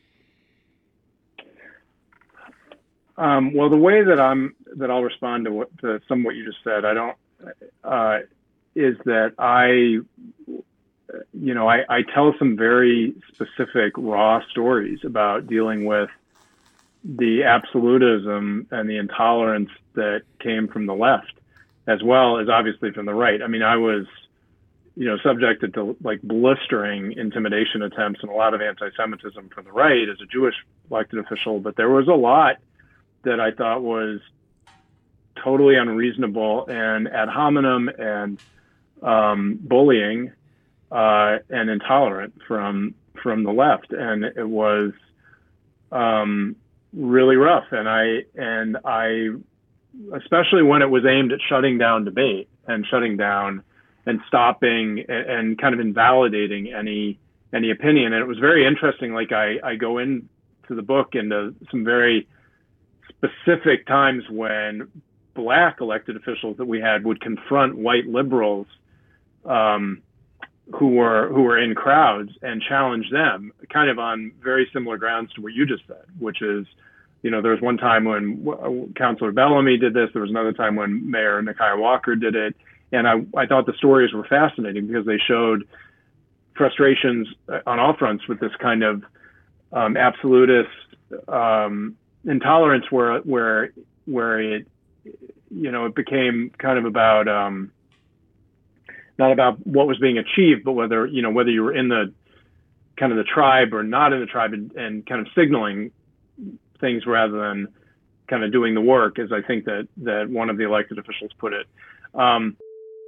Um, well, the way that I'm that I'll respond to what to some of what you just said, I don't uh, is that I, you know, I, I tell some very specific raw stories about dealing with the absolutism and the intolerance that came from the left, as well as obviously from the right. I mean, I was, you know, subjected to like blistering intimidation attempts and a lot of anti-Semitism from the right as a Jewish elected official, but there was a lot that I thought was totally unreasonable and ad hominem and um, bullying uh, and intolerant from from the left, and it was um, really rough. And I and I, especially when it was aimed at shutting down debate and shutting down and stopping and, and kind of invalidating any any opinion. And it was very interesting. Like I, I go into the book into some very specific times when Black elected officials that we had would confront white liberals um, who were who were in crowds and challenge them, kind of on very similar grounds to what you just said, which is, you know, there was one time when Councilor Bellamy did this. There was another time when Mayor Nakia Walker did it. And I, I thought the stories were fascinating because they showed frustrations on all fronts with this kind of um, absolutist um, intolerance where where where it, you know, it became kind of about um, not about what was being achieved, but whether, you know, whether you were in the kind of the tribe or not in the tribe, and, and kind of signaling things rather than kind of doing the work, as I think that that one of the elected officials put it. Um,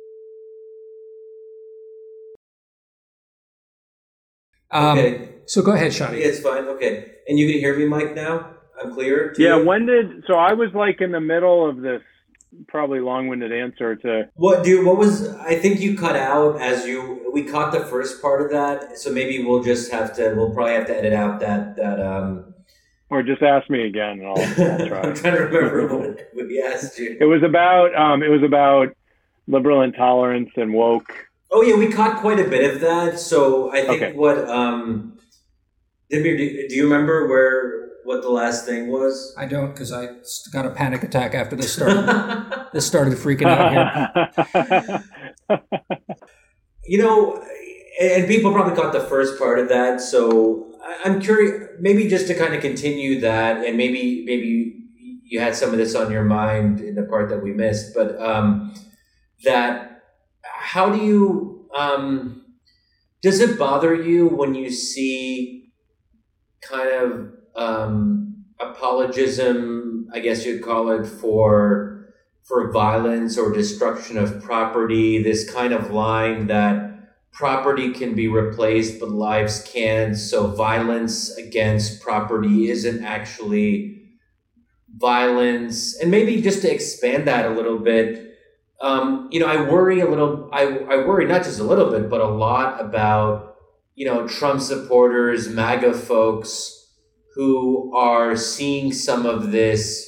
um, okay. So go ahead, Shadi. It's fine. Okay. And you can hear me, Mike, now? I'm clear? Yeah, you? when did, so I was like in the middle of this probably long-winded answer to. What, dude, what was, I think you cut out as you, we caught the first part of that, so maybe we'll just have to, we'll probably have to edit out that, that, um. Or just ask me again and I'll, I'll try. I'm trying to remember what we asked you. It was about, um, it was about liberal intolerance and woke. Oh yeah, we caught quite a bit of that, so I think Okay. what, um, Dimir, do, do you remember where, what the last thing was? I don't, because I got a panic attack after this started. This started freaking out here. You know, and people probably caught the first part of that, so I'm curious, maybe just to kind of continue that, and maybe maybe you had some of this on your mind in the part that we missed, but um, that, how do you, um, does it bother you when you see kind of um, apologism, I guess you'd call it, for for violence or destruction of property, this kind of line that property can be replaced, but lives can't, so violence against property isn't actually violence? And maybe just to expand that a little bit, um, you know, I worry a little, I, I worry not just a little bit, but a lot about, you know, Trump supporters, MAGA folks, who are seeing some of this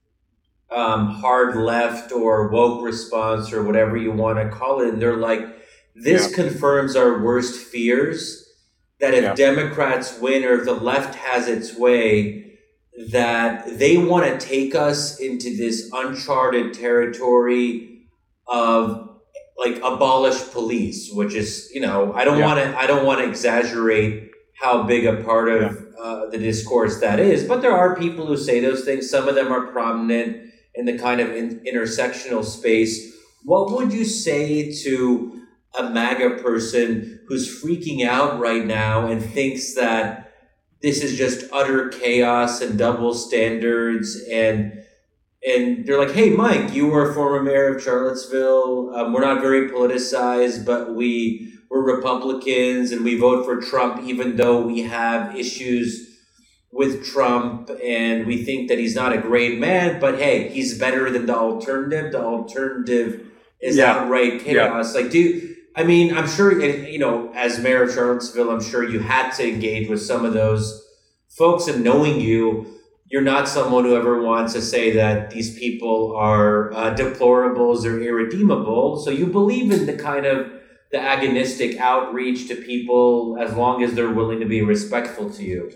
um, hard left or woke response or whatever you want to call it. And they're like, this yeah. confirms our worst fears, that if yeah. Democrats win or if the left has its way, that they want to take us into this uncharted territory of like abolish police, which is, you know, I don't yeah. want to, I don't want to exaggerate how big a part of yeah. uh, the discourse that is, but there are people who say those things. Some of them are prominent in the kind of in, intersectional space. What would you say to a MAGA person who's freaking out right now and thinks that this is just utter chaos and double standards, and and they're like, hey, Mike, you were a former mayor of Charlottesville. Um, we're not very politicized, but we we're Republicans and we vote for Trump, even though we have issues with Trump and we think that he's not a great man, but hey, he's better than the alternative. The alternative is yeah. outright chaos. Yeah. Like, do I mean, I'm sure, you know, as mayor of Charlottesville, I'm sure you had to engage with some of those folks, and knowing you, you're not someone who ever wants to say that these people are uh, deplorables or irredeemable. So you believe in the kind of the agonistic outreach to people as long as they're willing to be respectful to you.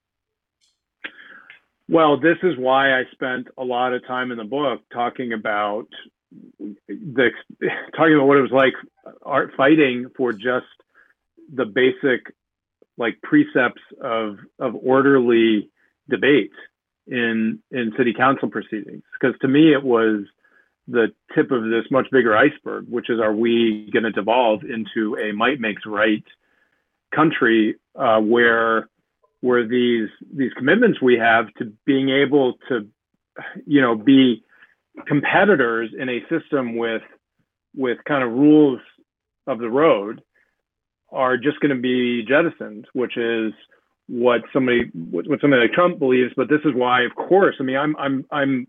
Well, this is why I spent a lot of time in the book talking about the talking about what it was like art fighting for just the basic like precepts of of orderly debate in in city council proceedings. Because to me, it was the tip of this much bigger iceberg, which is, are we going to devolve into a might makes right country uh, where where these these commitments we have to being able to, you know, be competitors in a system with with kind of rules of the road are just going to be jettisoned, which is what somebody what somebody like Trump believes. But this is why, of course, I mean, I'm I'm I'm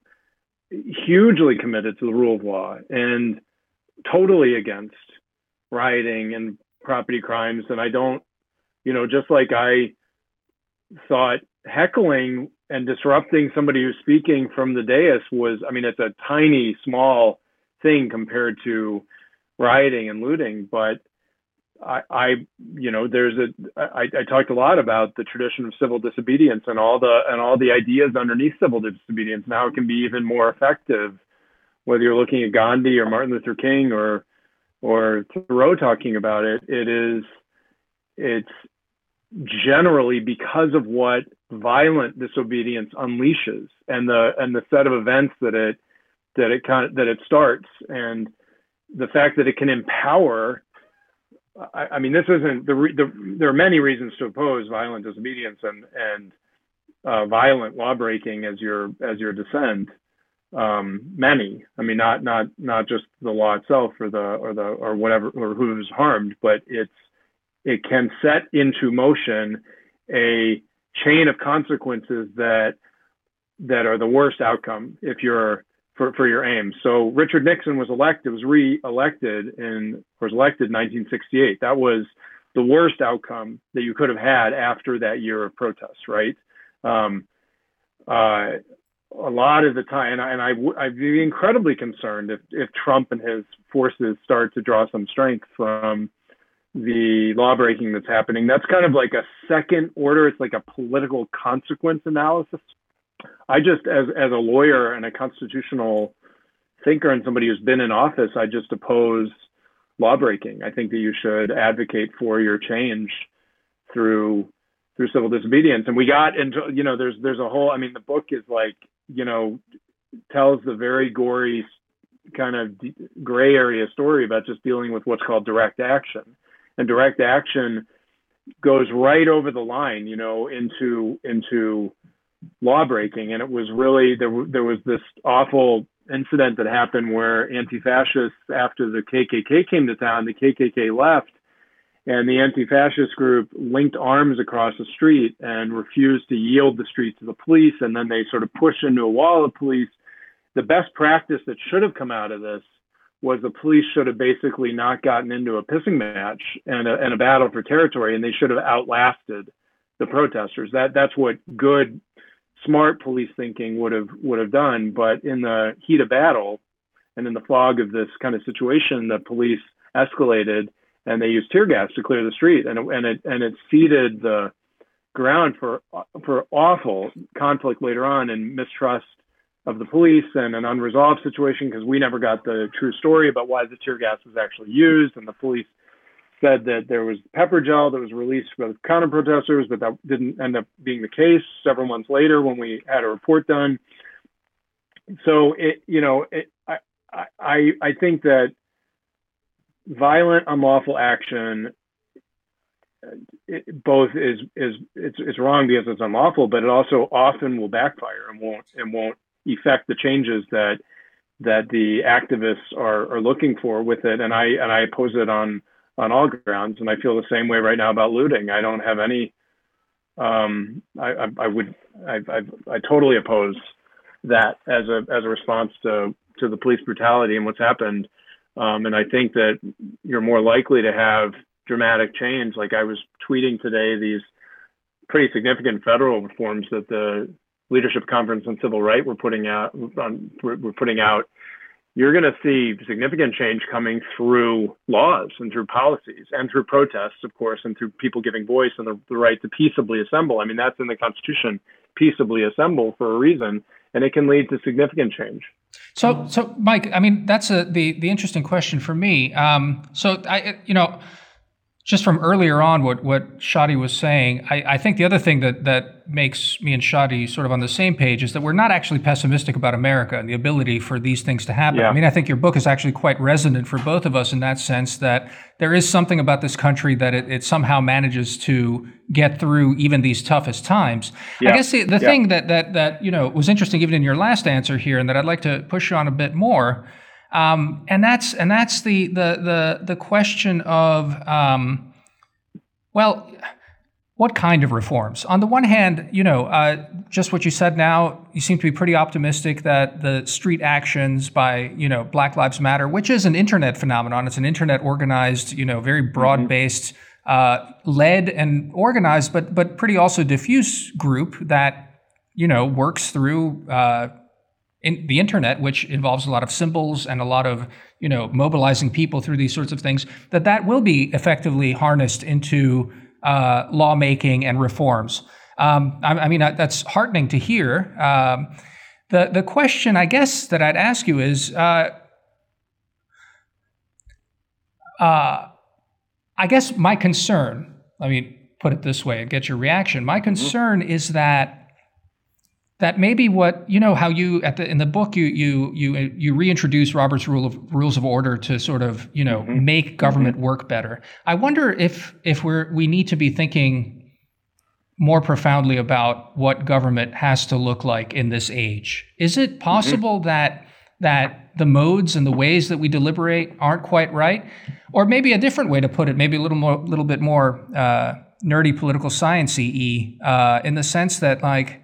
hugely committed to the rule of law and totally against rioting and property crimes. And I don't, you know, just like I thought heckling and disrupting somebody who's speaking from the dais was, I mean, it's a tiny, small thing compared to rioting and looting. But I, I you know, there's a, I, I talked a lot about the tradition of civil disobedience and all the, and all the ideas underneath civil disobedience, and how it can be even more effective, whether you're looking at Gandhi or Martin Luther King or, or Thoreau talking about it. It is, it's generally because of what violent disobedience unleashes and the, and the set of events that it, that it kind of, that it starts, and the fact that it can empower. I, I mean, this isn't the, the. There are many reasons to oppose violent disobedience and and uh, violent law breaking as your as your dissent. Um, many. I mean, not not not just the law itself or the or the or whatever or who's harmed, but it's it can set into motion a chain of consequences that that are the worst outcome if you're for, for your aims. So Richard Nixon was elected, was re-elected in, was elected in nineteen sixty-eight. That was the worst outcome that you could have had after that year of protest, right? Um, uh, a lot of the time, and, I, and I w- I'd be incredibly concerned if, if Trump and his forces start to draw some strength from the lawbreaking that's happening. That's kind of like a second order. It's like a political consequence analysis. I just, as as a lawyer and a constitutional thinker and somebody who's been in office, I just oppose lawbreaking. I think that you should advocate for your change through through civil disobedience. And we got into, you know, there's there's a whole, I mean, the book is like, you know, tells the very gory kind of gray area story about just dealing with what's called direct action. And direct action goes right over the line, you know, into into lawbreaking. And it was really, there, there was this awful incident that happened where anti-fascists, after the K K K came to town, the K K K left, and the anti-fascist group linked arms across the street and refused to yield the street to the police. And then they sort of pushed into a wall of police. The best practice that should have come out of this was the police should have basically not gotten into a pissing match and a, and a battle for territory, and they should have outlasted the protesters. That that's what good, smart police thinking would have would have done. But in the heat of battle and in the fog of this kind of situation, the police escalated and they used tear gas to clear the street, and it, and it and it seeded the ground for for awful conflict later on and mistrust of the police and an unresolved situation, because we never got the true story about why the tear gas was actually used. And the police said that there was pepper gel that was released by the counter protesters, but that didn't end up being the case several months later when we had a report done. So it, you know, it, I, I, I think that violent, unlawful action, it both is, is it's, it's wrong because it's unlawful, but it also often will backfire and won't, and won't effect the changes that that the activists are, are looking for with it. And I and I oppose it on on all grounds. And I feel the same way right now about looting. I don't have any. Um, I, I, I would I, I I totally oppose that as a as a response to to the police brutality and what's happened. Um, and I think that you're more likely to have dramatic change. Like I was tweeting today, these pretty significant federal reforms that the Leadership Conference on Civil Rights we're putting out, on, we're, we're putting out, you're going to see significant change coming through laws and through policies and through protests, of course, and through people giving voice and the, the right to peaceably assemble. I mean, that's in the Constitution, peaceably assemble for a reason, and it can lead to significant change. So, so Mike, I mean, that's a, the the interesting question for me. Um, so, I, you know, just from earlier on, what, what Shadi was saying, I, I think the other thing that, that makes me and Shadi sort of on the same page is that we're not actually pessimistic about America and the ability for these things to happen. Yeah. I mean, I think your book is actually quite resonant for both of us in that sense, that there is something about this country that it, it somehow manages to get through even these toughest times. Yeah. I guess the, the Yeah. thing that, that, that, you know, was interesting even in your last answer here, and that I'd like to push you on a bit more, Um, and that's and that's the the the the question of um, well, what kind of reforms? On the one hand, you know, uh, just what you said now, you seem to be pretty optimistic that the street actions by, you know, Black Lives Matter, which is an internet phenomenon, it's an internet organized, you know, very broad-based, uh, led and organized, but but pretty also diffuse group that, you know, works through uh, in the internet, which involves a lot of symbols and a lot of, you know, mobilizing people through these sorts of things, that that will be effectively harnessed into uh, lawmaking and reforms. Um, I, I mean, uh, that's heartening to hear. Um, the the question, I guess, that I'd ask you is, uh, uh, I guess my concern, let me put it this way and get your reaction. My concern mm-hmm. is that that maybe what, you know, how you at the in the book you you you you reintroduce Robert's rule of rules of order to sort of, you know, mm-hmm. make government mm-hmm. work better. I wonder if if we're we need to be thinking more profoundly about what government has to look like in this age. Is it possible mm-hmm. that that the modes and the ways that we deliberate aren't quite right? Or maybe a different way to put it, maybe a little more little bit more uh, nerdy political science-y uh, in the sense that, like,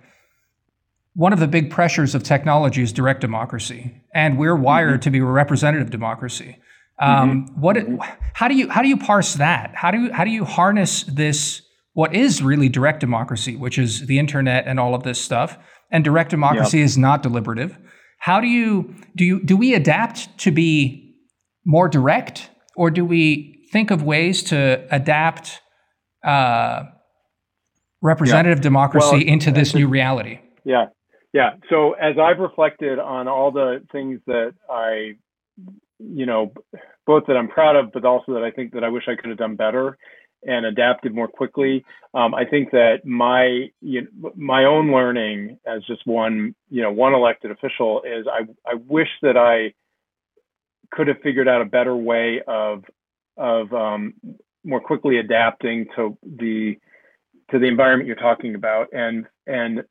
one of the big pressures of technology is direct democracy, and we're wired mm-hmm. to be a representative democracy. Um, mm-hmm. What? How do you how do you parse that? How do you how do you harness this? What is really direct democracy, which is the internet and all of this stuff, and direct democracy yep. is not deliberative. How do you do you do we adapt to be more direct, or do we think of ways to adapt uh, representative yeah. democracy well, into this new reality? Yeah. Yeah. So as I've reflected on all the things that I, you know, both that I'm proud of, but also that I think that I wish I could have done better and adapted more quickly. Um, I think that my, you know, my own learning as just one, you know, one elected official is I, I wish that I could have figured out a better way of, of um, more quickly adapting to the, to the environment you're talking about, and, and,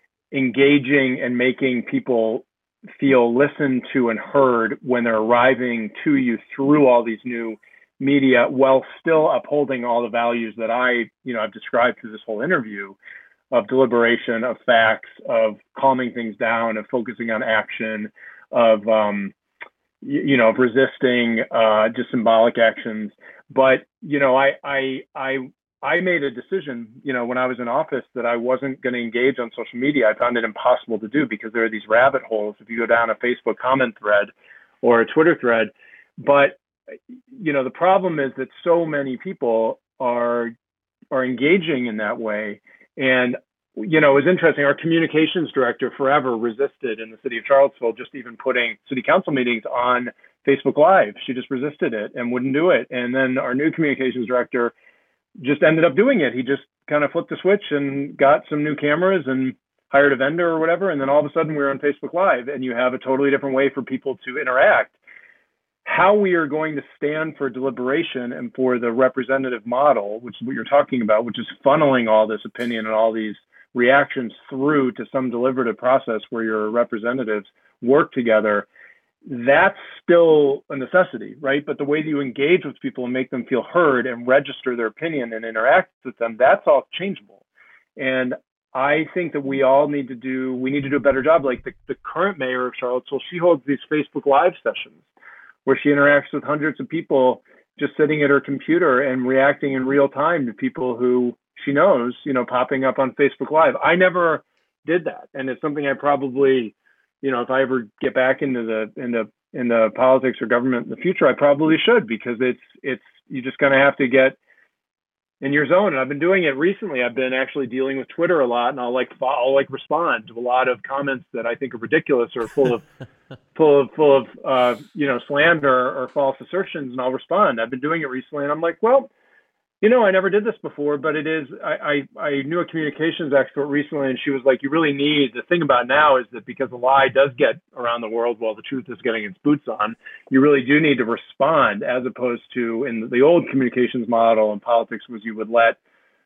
engaging and making people feel listened to and heard when they're arriving to you through all these new media, while still upholding all the values that I, you know, I've described through this whole interview, of deliberation, of facts, of calming things down, of focusing on action, of, um, you, you know, of resisting uh, just symbolic actions. But, you know, I, I, I, I made a decision, you know, when I was in office, that I wasn't going to engage on social media. I found it impossible to do because there are these rabbit holes if you go down a Facebook comment thread or a Twitter thread. But, you know, the problem is that so many people are are engaging in that way. And, you know, it was interesting. Our communications director forever resisted in the city of Charlottesville just even putting city council meetings on Facebook Live. She just resisted it and wouldn't do it. And then our new communications director just ended up doing it. He just kind of flipped the switch and got some new cameras and hired a vendor or whatever. And then all of a sudden we we're on Facebook Live, and you have a totally different way for people to interact. How we are going to stand for deliberation and for the representative model, which is what you're talking about, which is funneling all this opinion and all these reactions through to some deliberative process where your representatives work together, that's still a necessity, right? But the way that you engage with people and make them feel heard and register their opinion and interact with them, that's all changeable. And I think that we all need to do, we need to do a better job. Like the, the current mayor of Charlottesville, she holds these Facebook Live sessions where she interacts with hundreds of people just sitting at her computer and reacting in real time to people who she knows, you know, popping up on Facebook Live. I never did that. And it's something I probably, you know, if I ever get back into the into into politics or government in the future, I probably should, because it's it's you just kind of have to get in your zone. And I've been doing it recently. I've been actually dealing with Twitter a lot, and I'll like I'll like respond to a lot of comments that I think are ridiculous or full of full of full of uh, you know, slander or false assertions, and I'll respond. I've been doing it recently, and I'm like, well, You know, I never did this before, but it is. I, I I knew a communications expert recently, and she was like, "You really need the thing about now is that because a lie does get around the world while the truth is getting its boots on, you really do need to respond as opposed to in the old communications model in politics was you would let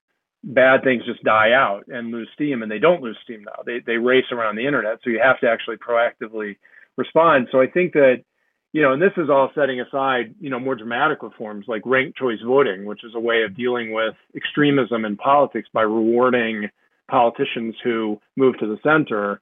bad things just die out and lose steam, and they don't lose steam now. They they race around the internet, so you have to actually proactively respond. So I think that, you know, and this is all setting aside, you know, more dramatic reforms like ranked choice voting, which is a way of dealing with extremism in politics by rewarding politicians who move to the center,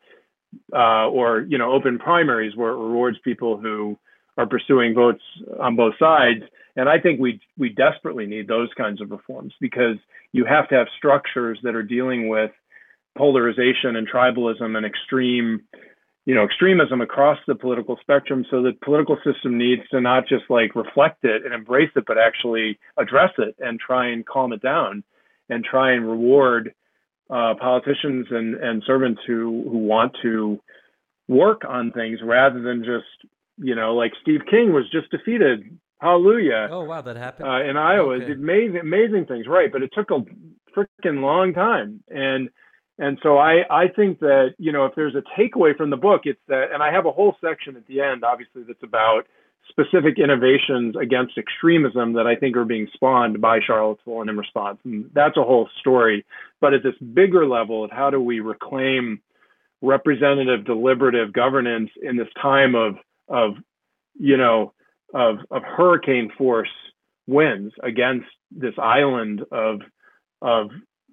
uh, or, you know, open primaries where it rewards people who are pursuing votes on both sides. And I think we we desperately need those kinds of reforms because you have to have structures that are dealing with polarization and tribalism and extreme, you know, extremism across the political spectrum. So the political system needs to not just like reflect it and embrace it, but actually address it and try and calm it down and try and reward uh, politicians and, and servants who, who want to work on things rather than just, you know, like Steve King was just defeated. Hallelujah. Oh, wow, that happened uh, in Iowa. Okay. Amazing, amazing things, right? But it took a freaking long time, and and so I I think that, you know, if there's a takeaway from the book, it's that, and I have a whole section at the end, obviously, that's about specific innovations against extremism that I think are being spawned by Charlottesville and in response, and that's a whole story. But at this bigger level of how do we reclaim representative, deliberative governance in this time of of you know. Of, of hurricane force winds against this island of of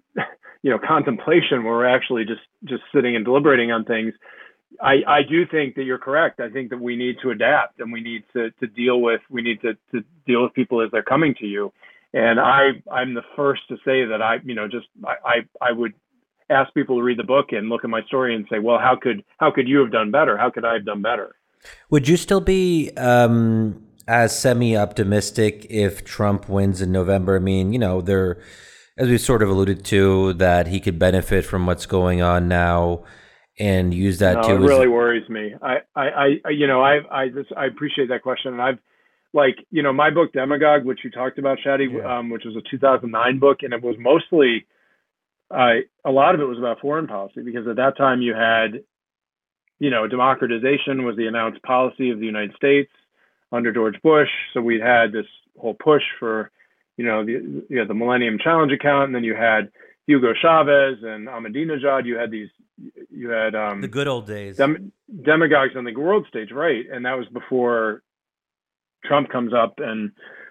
you know contemplation where we're actually just just sitting and deliberating on things. I, I do think that you're correct. I think that we need to adapt and we need to to deal with we need to, to deal with people as they're coming to you. And I I'm the first to say that I you know just I, I I would ask people to read the book and look at my story and say, well, how could how could you have done better? How could I have done better? Would you still be um, as semi-optimistic if Trump wins in November? I mean, you know, there, as we sort of alluded to, that he could benefit from what's going on now and use that no, too. It really worries me. I, I, I, you know, I, I, just, I appreciate that question, and I've, like, you know, my book Demagogue, which you talked about, Shadi, yeah. um, which was a two thousand nine book, and it was mostly, uh, a lot of it was about foreign policy because at that time you had, you know, democratization was the announced policy of the United States under George Bush. So we had this whole push for, you know, the you had the Millennium Challenge account, and then you had Hugo Chavez and Ahmadinejad. You had these, you had um, the good old days, dem- demagogues on the world stage, right? And that was before Trump comes up, and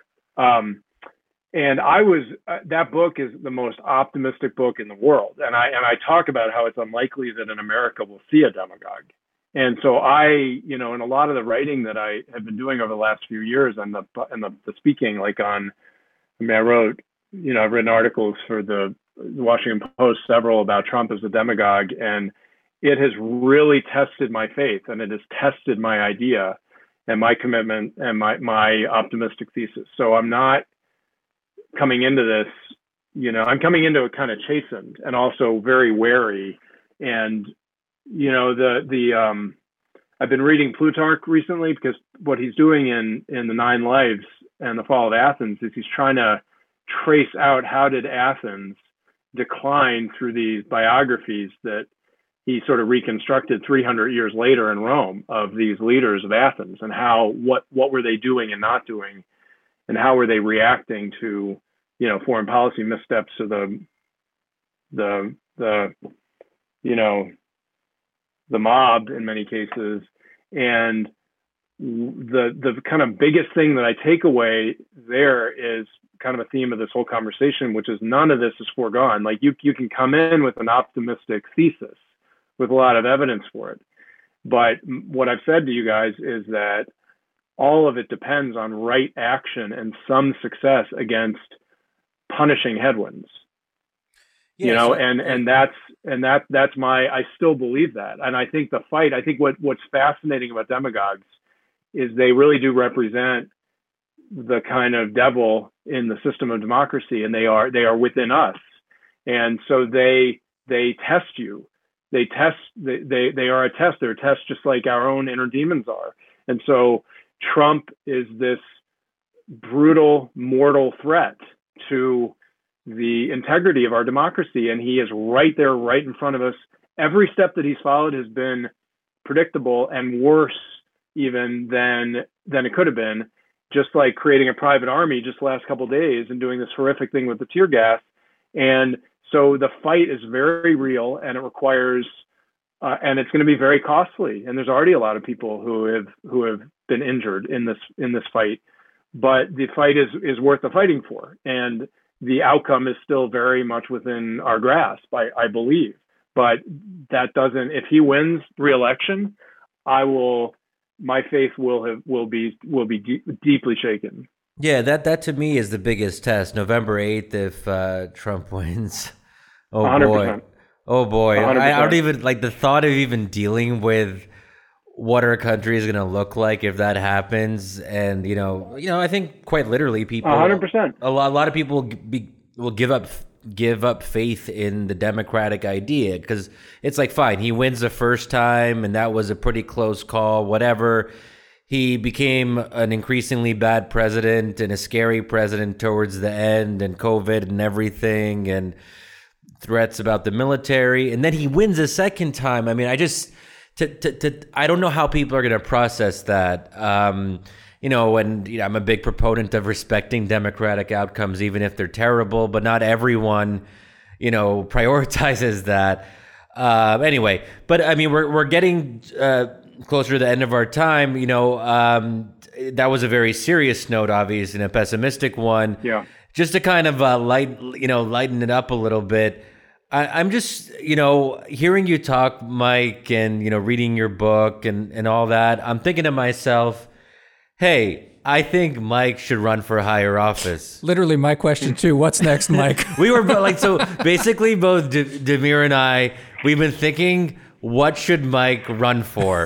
um, and I was uh, that book is the most optimistic book in the world, and I and I talk about how it's unlikely that in America we'll see a demagogue. And so I, you know, in a lot of the writing that I have been doing over the last few years, and the and the, the speaking, like on, I mean, I wrote, you know, I've written articles for the Washington Post, several about Trump as a demagogue, and it has really tested my faith, and it has tested my idea, and my commitment, and my my optimistic thesis. So I'm not coming into this, you know, I'm coming into it kind of chastened and also very wary. And, you know, the, the, um, I've been reading Plutarch recently because what he's doing in, in the Nine Lives and the Fall of Athens is he's trying to trace out how did Athens decline through these biographies that he sort of reconstructed three hundred years later in Rome of these leaders of Athens, and how, what, what were they doing and not doing, and how were they reacting to, you know, foreign policy missteps or the, the, the, you know, the mob in many cases. And the, the kind of biggest thing that I take away there is kind of a theme of this whole conversation, which is none of this is foregone. Like you, you can come in with an optimistic thesis with a lot of evidence for it. But what I've said to you guys is that all of it depends on right action and some success against punishing headwinds. Yeah, you know, so, and, and that's, and that, that's my, I still believe that. And I think the fight, I think what, what's fascinating about demagogues is they really do represent the kind of devil in the system of democracy, and they are, they are within us. And so they, they test you, they test, they, they, they are a test, they're a test just like our own inner demons are. And so Trump is this brutal, mortal threat to the integrity of our democracy. And he is right there, right in front of us. Every step that he's followed has been predictable and worse even than than it could have been. Just like creating a private army just the last couple of days and doing this horrific thing with the tear gas. And so the fight is very real, and it requires, uh, and it's going to be very costly. And there's already a lot of people who have who have been injured in this in this fight. But the fight is is worth the fighting for, and the outcome is still very much within our grasp, I, I believe. But that doesn't. If he wins re-election, I will. My faith will have will be will be de- deeply shaken. Yeah, that that to me is the biggest test. November eighth, if uh, Trump wins. Oh one hundred percent. boy. Oh boy. one hundred percent. I, I don't even like the thought of even dealing with what our country is going to look like if that happens. And, you know, you know, I think quite literally people, one hundred percent. A lot, a lot of people will, be, will give up give up faith in the democratic idea, because it's like, fine, he wins the first time and that was a pretty close call, whatever. He became an increasingly bad president and a scary president towards the end, and COVID and everything, and threats about the military. And then he wins a second time. I mean, I just, to, to, to I don't know how people are going to process that. Um, you know, and you know, I'm a big proponent of respecting democratic outcomes, even if they're terrible, but not everyone, you know, prioritizes that. Uh, anyway, but I mean, we're, we're getting, uh, closer to the end of our time. You know, um, that was a very serious note, obviously, and a pessimistic one. Yeah. Just to kind of uh, light, you know, lighten it up a little bit. I, I'm just, you know, hearing you talk, Mike, and you know, reading your book and and all that. I'm thinking to myself, hey, I think Mike should run for higher office. Literally, my question too. What's next, Mike? We were like, so basically, both D- Damir and I, we've been thinking, what should Mike run for?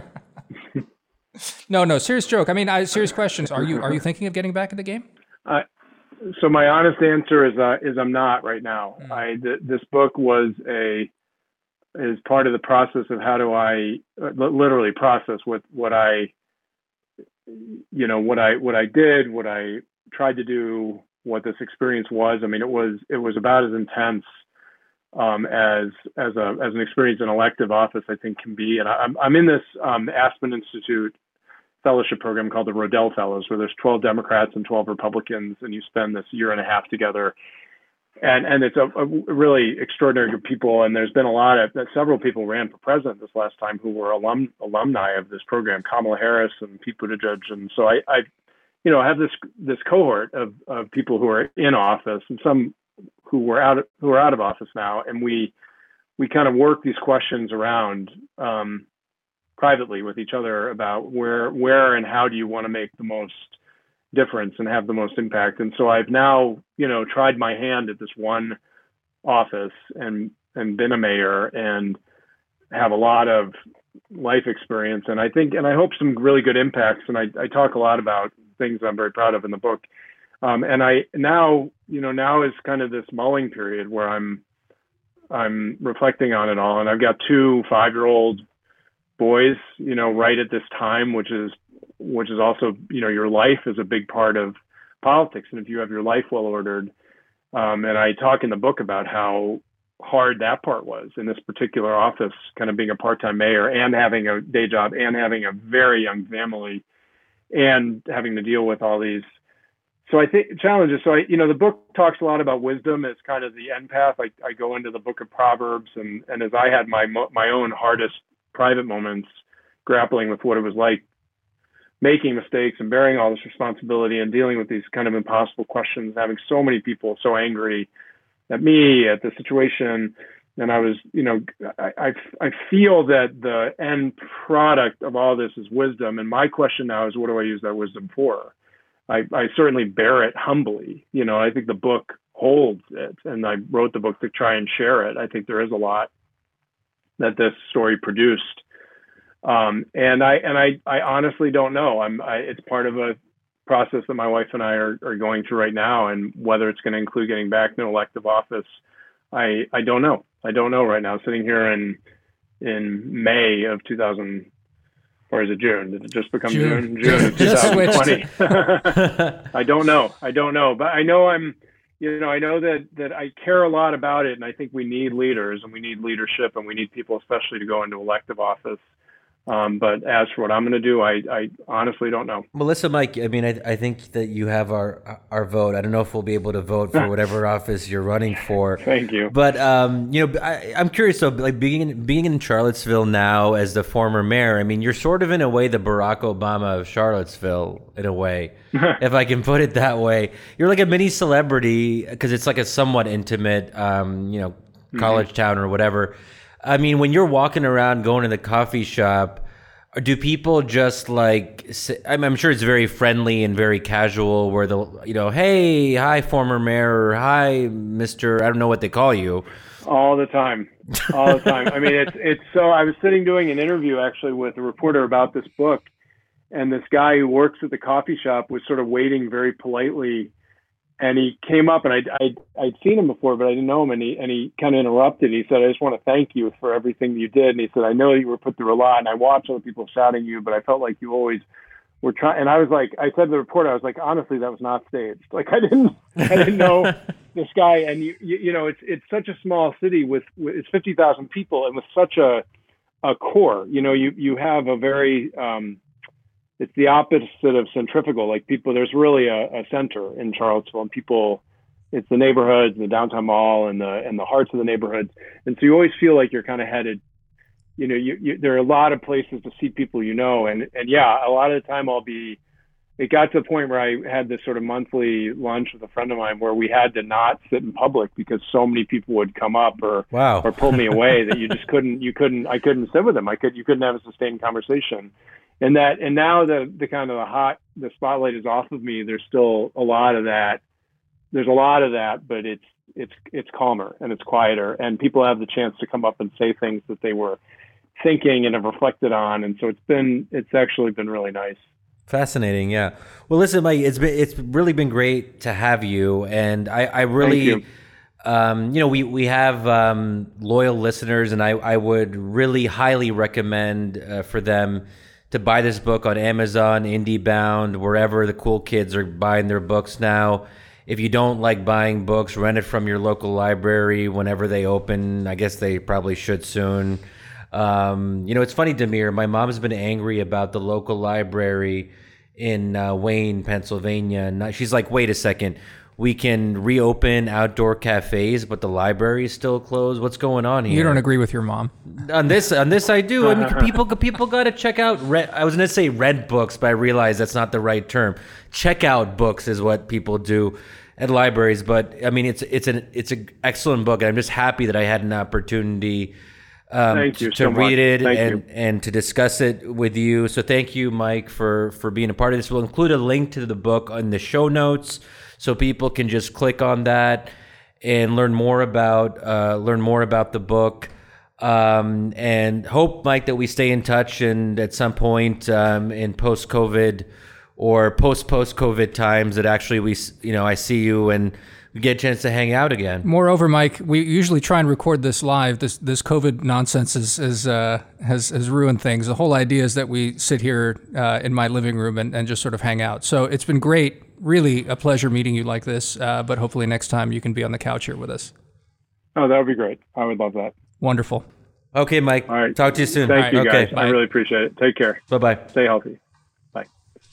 no, no, serious joke. I mean, I, serious questions. Are you are you thinking of getting back in the game? Uh, so my honest answer is uh, is I'm not right now. Mm. I th- this book was a is part of the process of how do I uh, literally process what what I you know what I what I did, what I tried to do, what this experience was. I mean, it was it was about as intense um, as as a as an experience in elective office, I think, can be. And I, I'm I'm in this um, Aspen Institute fellowship program called the Rodell Fellows, where there's twelve Democrats and twelve Republicans, and you spend this year and a half together. And and it's a, a really extraordinary group of people. And there's been a lot of several people ran for president this last time who were alum alumni of this program, Kamala Harris and Pete Buttigieg. And so I, I you know, have this this cohort of, of people who are in office and some who were out of, who are out of office now, and we we kind of work these questions around um, privately with each other about where where and how do you want to make the most difference and have the most impact. And so I've now, you know, tried my hand at this one office and and been a mayor and have a lot of life experience. And I think, and I hope some really good impacts. And I, I talk a lot about things I'm very proud of in the book. Um, and I now, you know, now is kind of this mulling period where I'm I'm reflecting on it all. And I've got two five-year-old boys, you know, right at this time, which is which is also, you know, your life is a big part of politics. And if you have your life well ordered, um, and I talk in the book about how hard that part was in this particular office, kind of being a part-time mayor and having a day job and having a very young family and having to deal with all these. So I think challenges. So I, you know, the book talks a lot about wisdom as kind of the end path. I, I go into the book of Proverbs, and, and as I had my, my own hardest private moments grappling with what it was like making mistakes and bearing all this responsibility and dealing with these kind of impossible questions, having so many people so angry at me, at the situation. And I was, you know, I, I, I feel that the end product of all this is wisdom. And my question now is, what do I use that wisdom for? I, I certainly bear it humbly. You know, I think the book holds it, and I wrote the book to try and share it. I think there is a lot that this story produced. Um, and I and I, I honestly don't know. I'm I, it's part of a process that my wife and I are, are going through right now, and whether it's going to include getting back to an elective office, I I don't know. I don't know right now. Sitting here in in May of two thousand, or is it June? Did it just become June? June, June of twenty twenty. I don't know. I don't know. But I know I'm you know, I know that that I care a lot about it, and I think we need leaders, and we need leadership, and we need people, especially to go into elective office. Um, but as for what I'm going to do, I, I honestly don't know. Melissa, Mike, I mean, I, I think that you have our our vote. I don't know if we'll be able to vote for whatever office you're running for. Thank you. But um, you know, I, I'm curious though, like being being in Charlottesville now as the former mayor. I mean, you're sort of in a way the Barack Obama of Charlottesville, in a way, if I can put it that way. You're like a mini celebrity because it's like a somewhat intimate, um, you know, college mm-hmm. town or whatever. I mean, when you're walking around going to the coffee shop, do people just like, I'm sure it's very friendly and very casual where they'll, you know, hey, hi, former mayor, or hi, Mister I don't know what they call you. All the time. All the time. I mean, it's, it's so, I was sitting doing an interview actually with a reporter about this book, and this guy who works at the coffee shop was sort of waiting very politely. And he came up, and I'd, I'd, I'd seen him before, but I didn't know him. And he, and he kind of interrupted. He said, I just want to thank you for everything you did. And he said, I know you were put through a lot, and I watched other people shouting you, but I felt like you always were trying. And I was like, I said to the reporter, I was like, honestly, that was not staged. Like, I didn't, I didn't know this guy. And, you, you, you know, it's, it's such a small city with, with it's fifty thousand people, and with such a, a core, you know, you, you have a very, um, it's the opposite of centrifugal. Like people, there's really a, a center in Charlottesville, and people, it's the neighborhoods, and the downtown mall, and the and the hearts of the neighborhoods. And so you always feel like you're kind of headed. You know, you, you, there are a lot of places to see people you know, and and yeah, a lot of the time I'll be. It got to the point where I had this sort of monthly lunch with a friend of mine where we had to not sit in public because so many people would come up or wow. or pull me away that you just couldn't. You couldn't. I couldn't sit with them. I could. You couldn't have a sustained conversation. And that, and now the, the kind of the hot, the spotlight is off of me. There's still a lot of that. There's a lot of that, but it's, it's, it's calmer and it's quieter, and people have the chance to come up and say things that they were thinking and have reflected on. And so it's been, it's actually been really nice. Fascinating. Yeah. Well, listen, Mike, it's been, it's really been great to have you. And I, I really, you. Um, you know, we, we have um, loyal listeners, and I, I would really highly recommend uh, for them to buy this book on Amazon, IndieBound, wherever the cool kids are buying their books now. If you don't like buying books, rent it from your local library whenever they open. I guess they probably should soon. Um, you know, it's funny, Damir, my mom's been angry about the local library in uh, Wayne, Pennsylvania. And she's like, wait a second. We can reopen outdoor cafes, but the library is still closed. What's going on here? You don't agree with your mom. On this, on this, I do. I mean, people, people got to check out. Rent, I was going to say rent books, but I realized that's not the right term. Check out books is what people do at libraries. But I mean, it's it's an it's an excellent book, and I'm just happy that I had an opportunity um, thank you to so read much. it Thank and you. and to discuss it with you. So thank you, Mike, for for being a part of this. We'll include a link to the book in the show notes, so people can just click on that and learn more about uh, learn more about the book. Um, and hope, Mike, that we stay in touch, and at some point um, in post-COVID or post-post-COVID times that actually we, you know, I see you and we get a chance to hang out again. Moreover, Mike, we usually try and record this live. This this COVID nonsense is, is uh, has has ruined things. The whole idea is that we sit here uh, in my living room and, and just sort of hang out. So it's been great, really a pleasure meeting you like this. Uh, but hopefully next time you can be on the couch here with us. Oh, that would be great. I would love that. Wonderful. Okay, Mike. All right. Talk to you soon. Thank All you, right, guys. okay. I really appreciate it. Take care. Bye-bye. Stay healthy.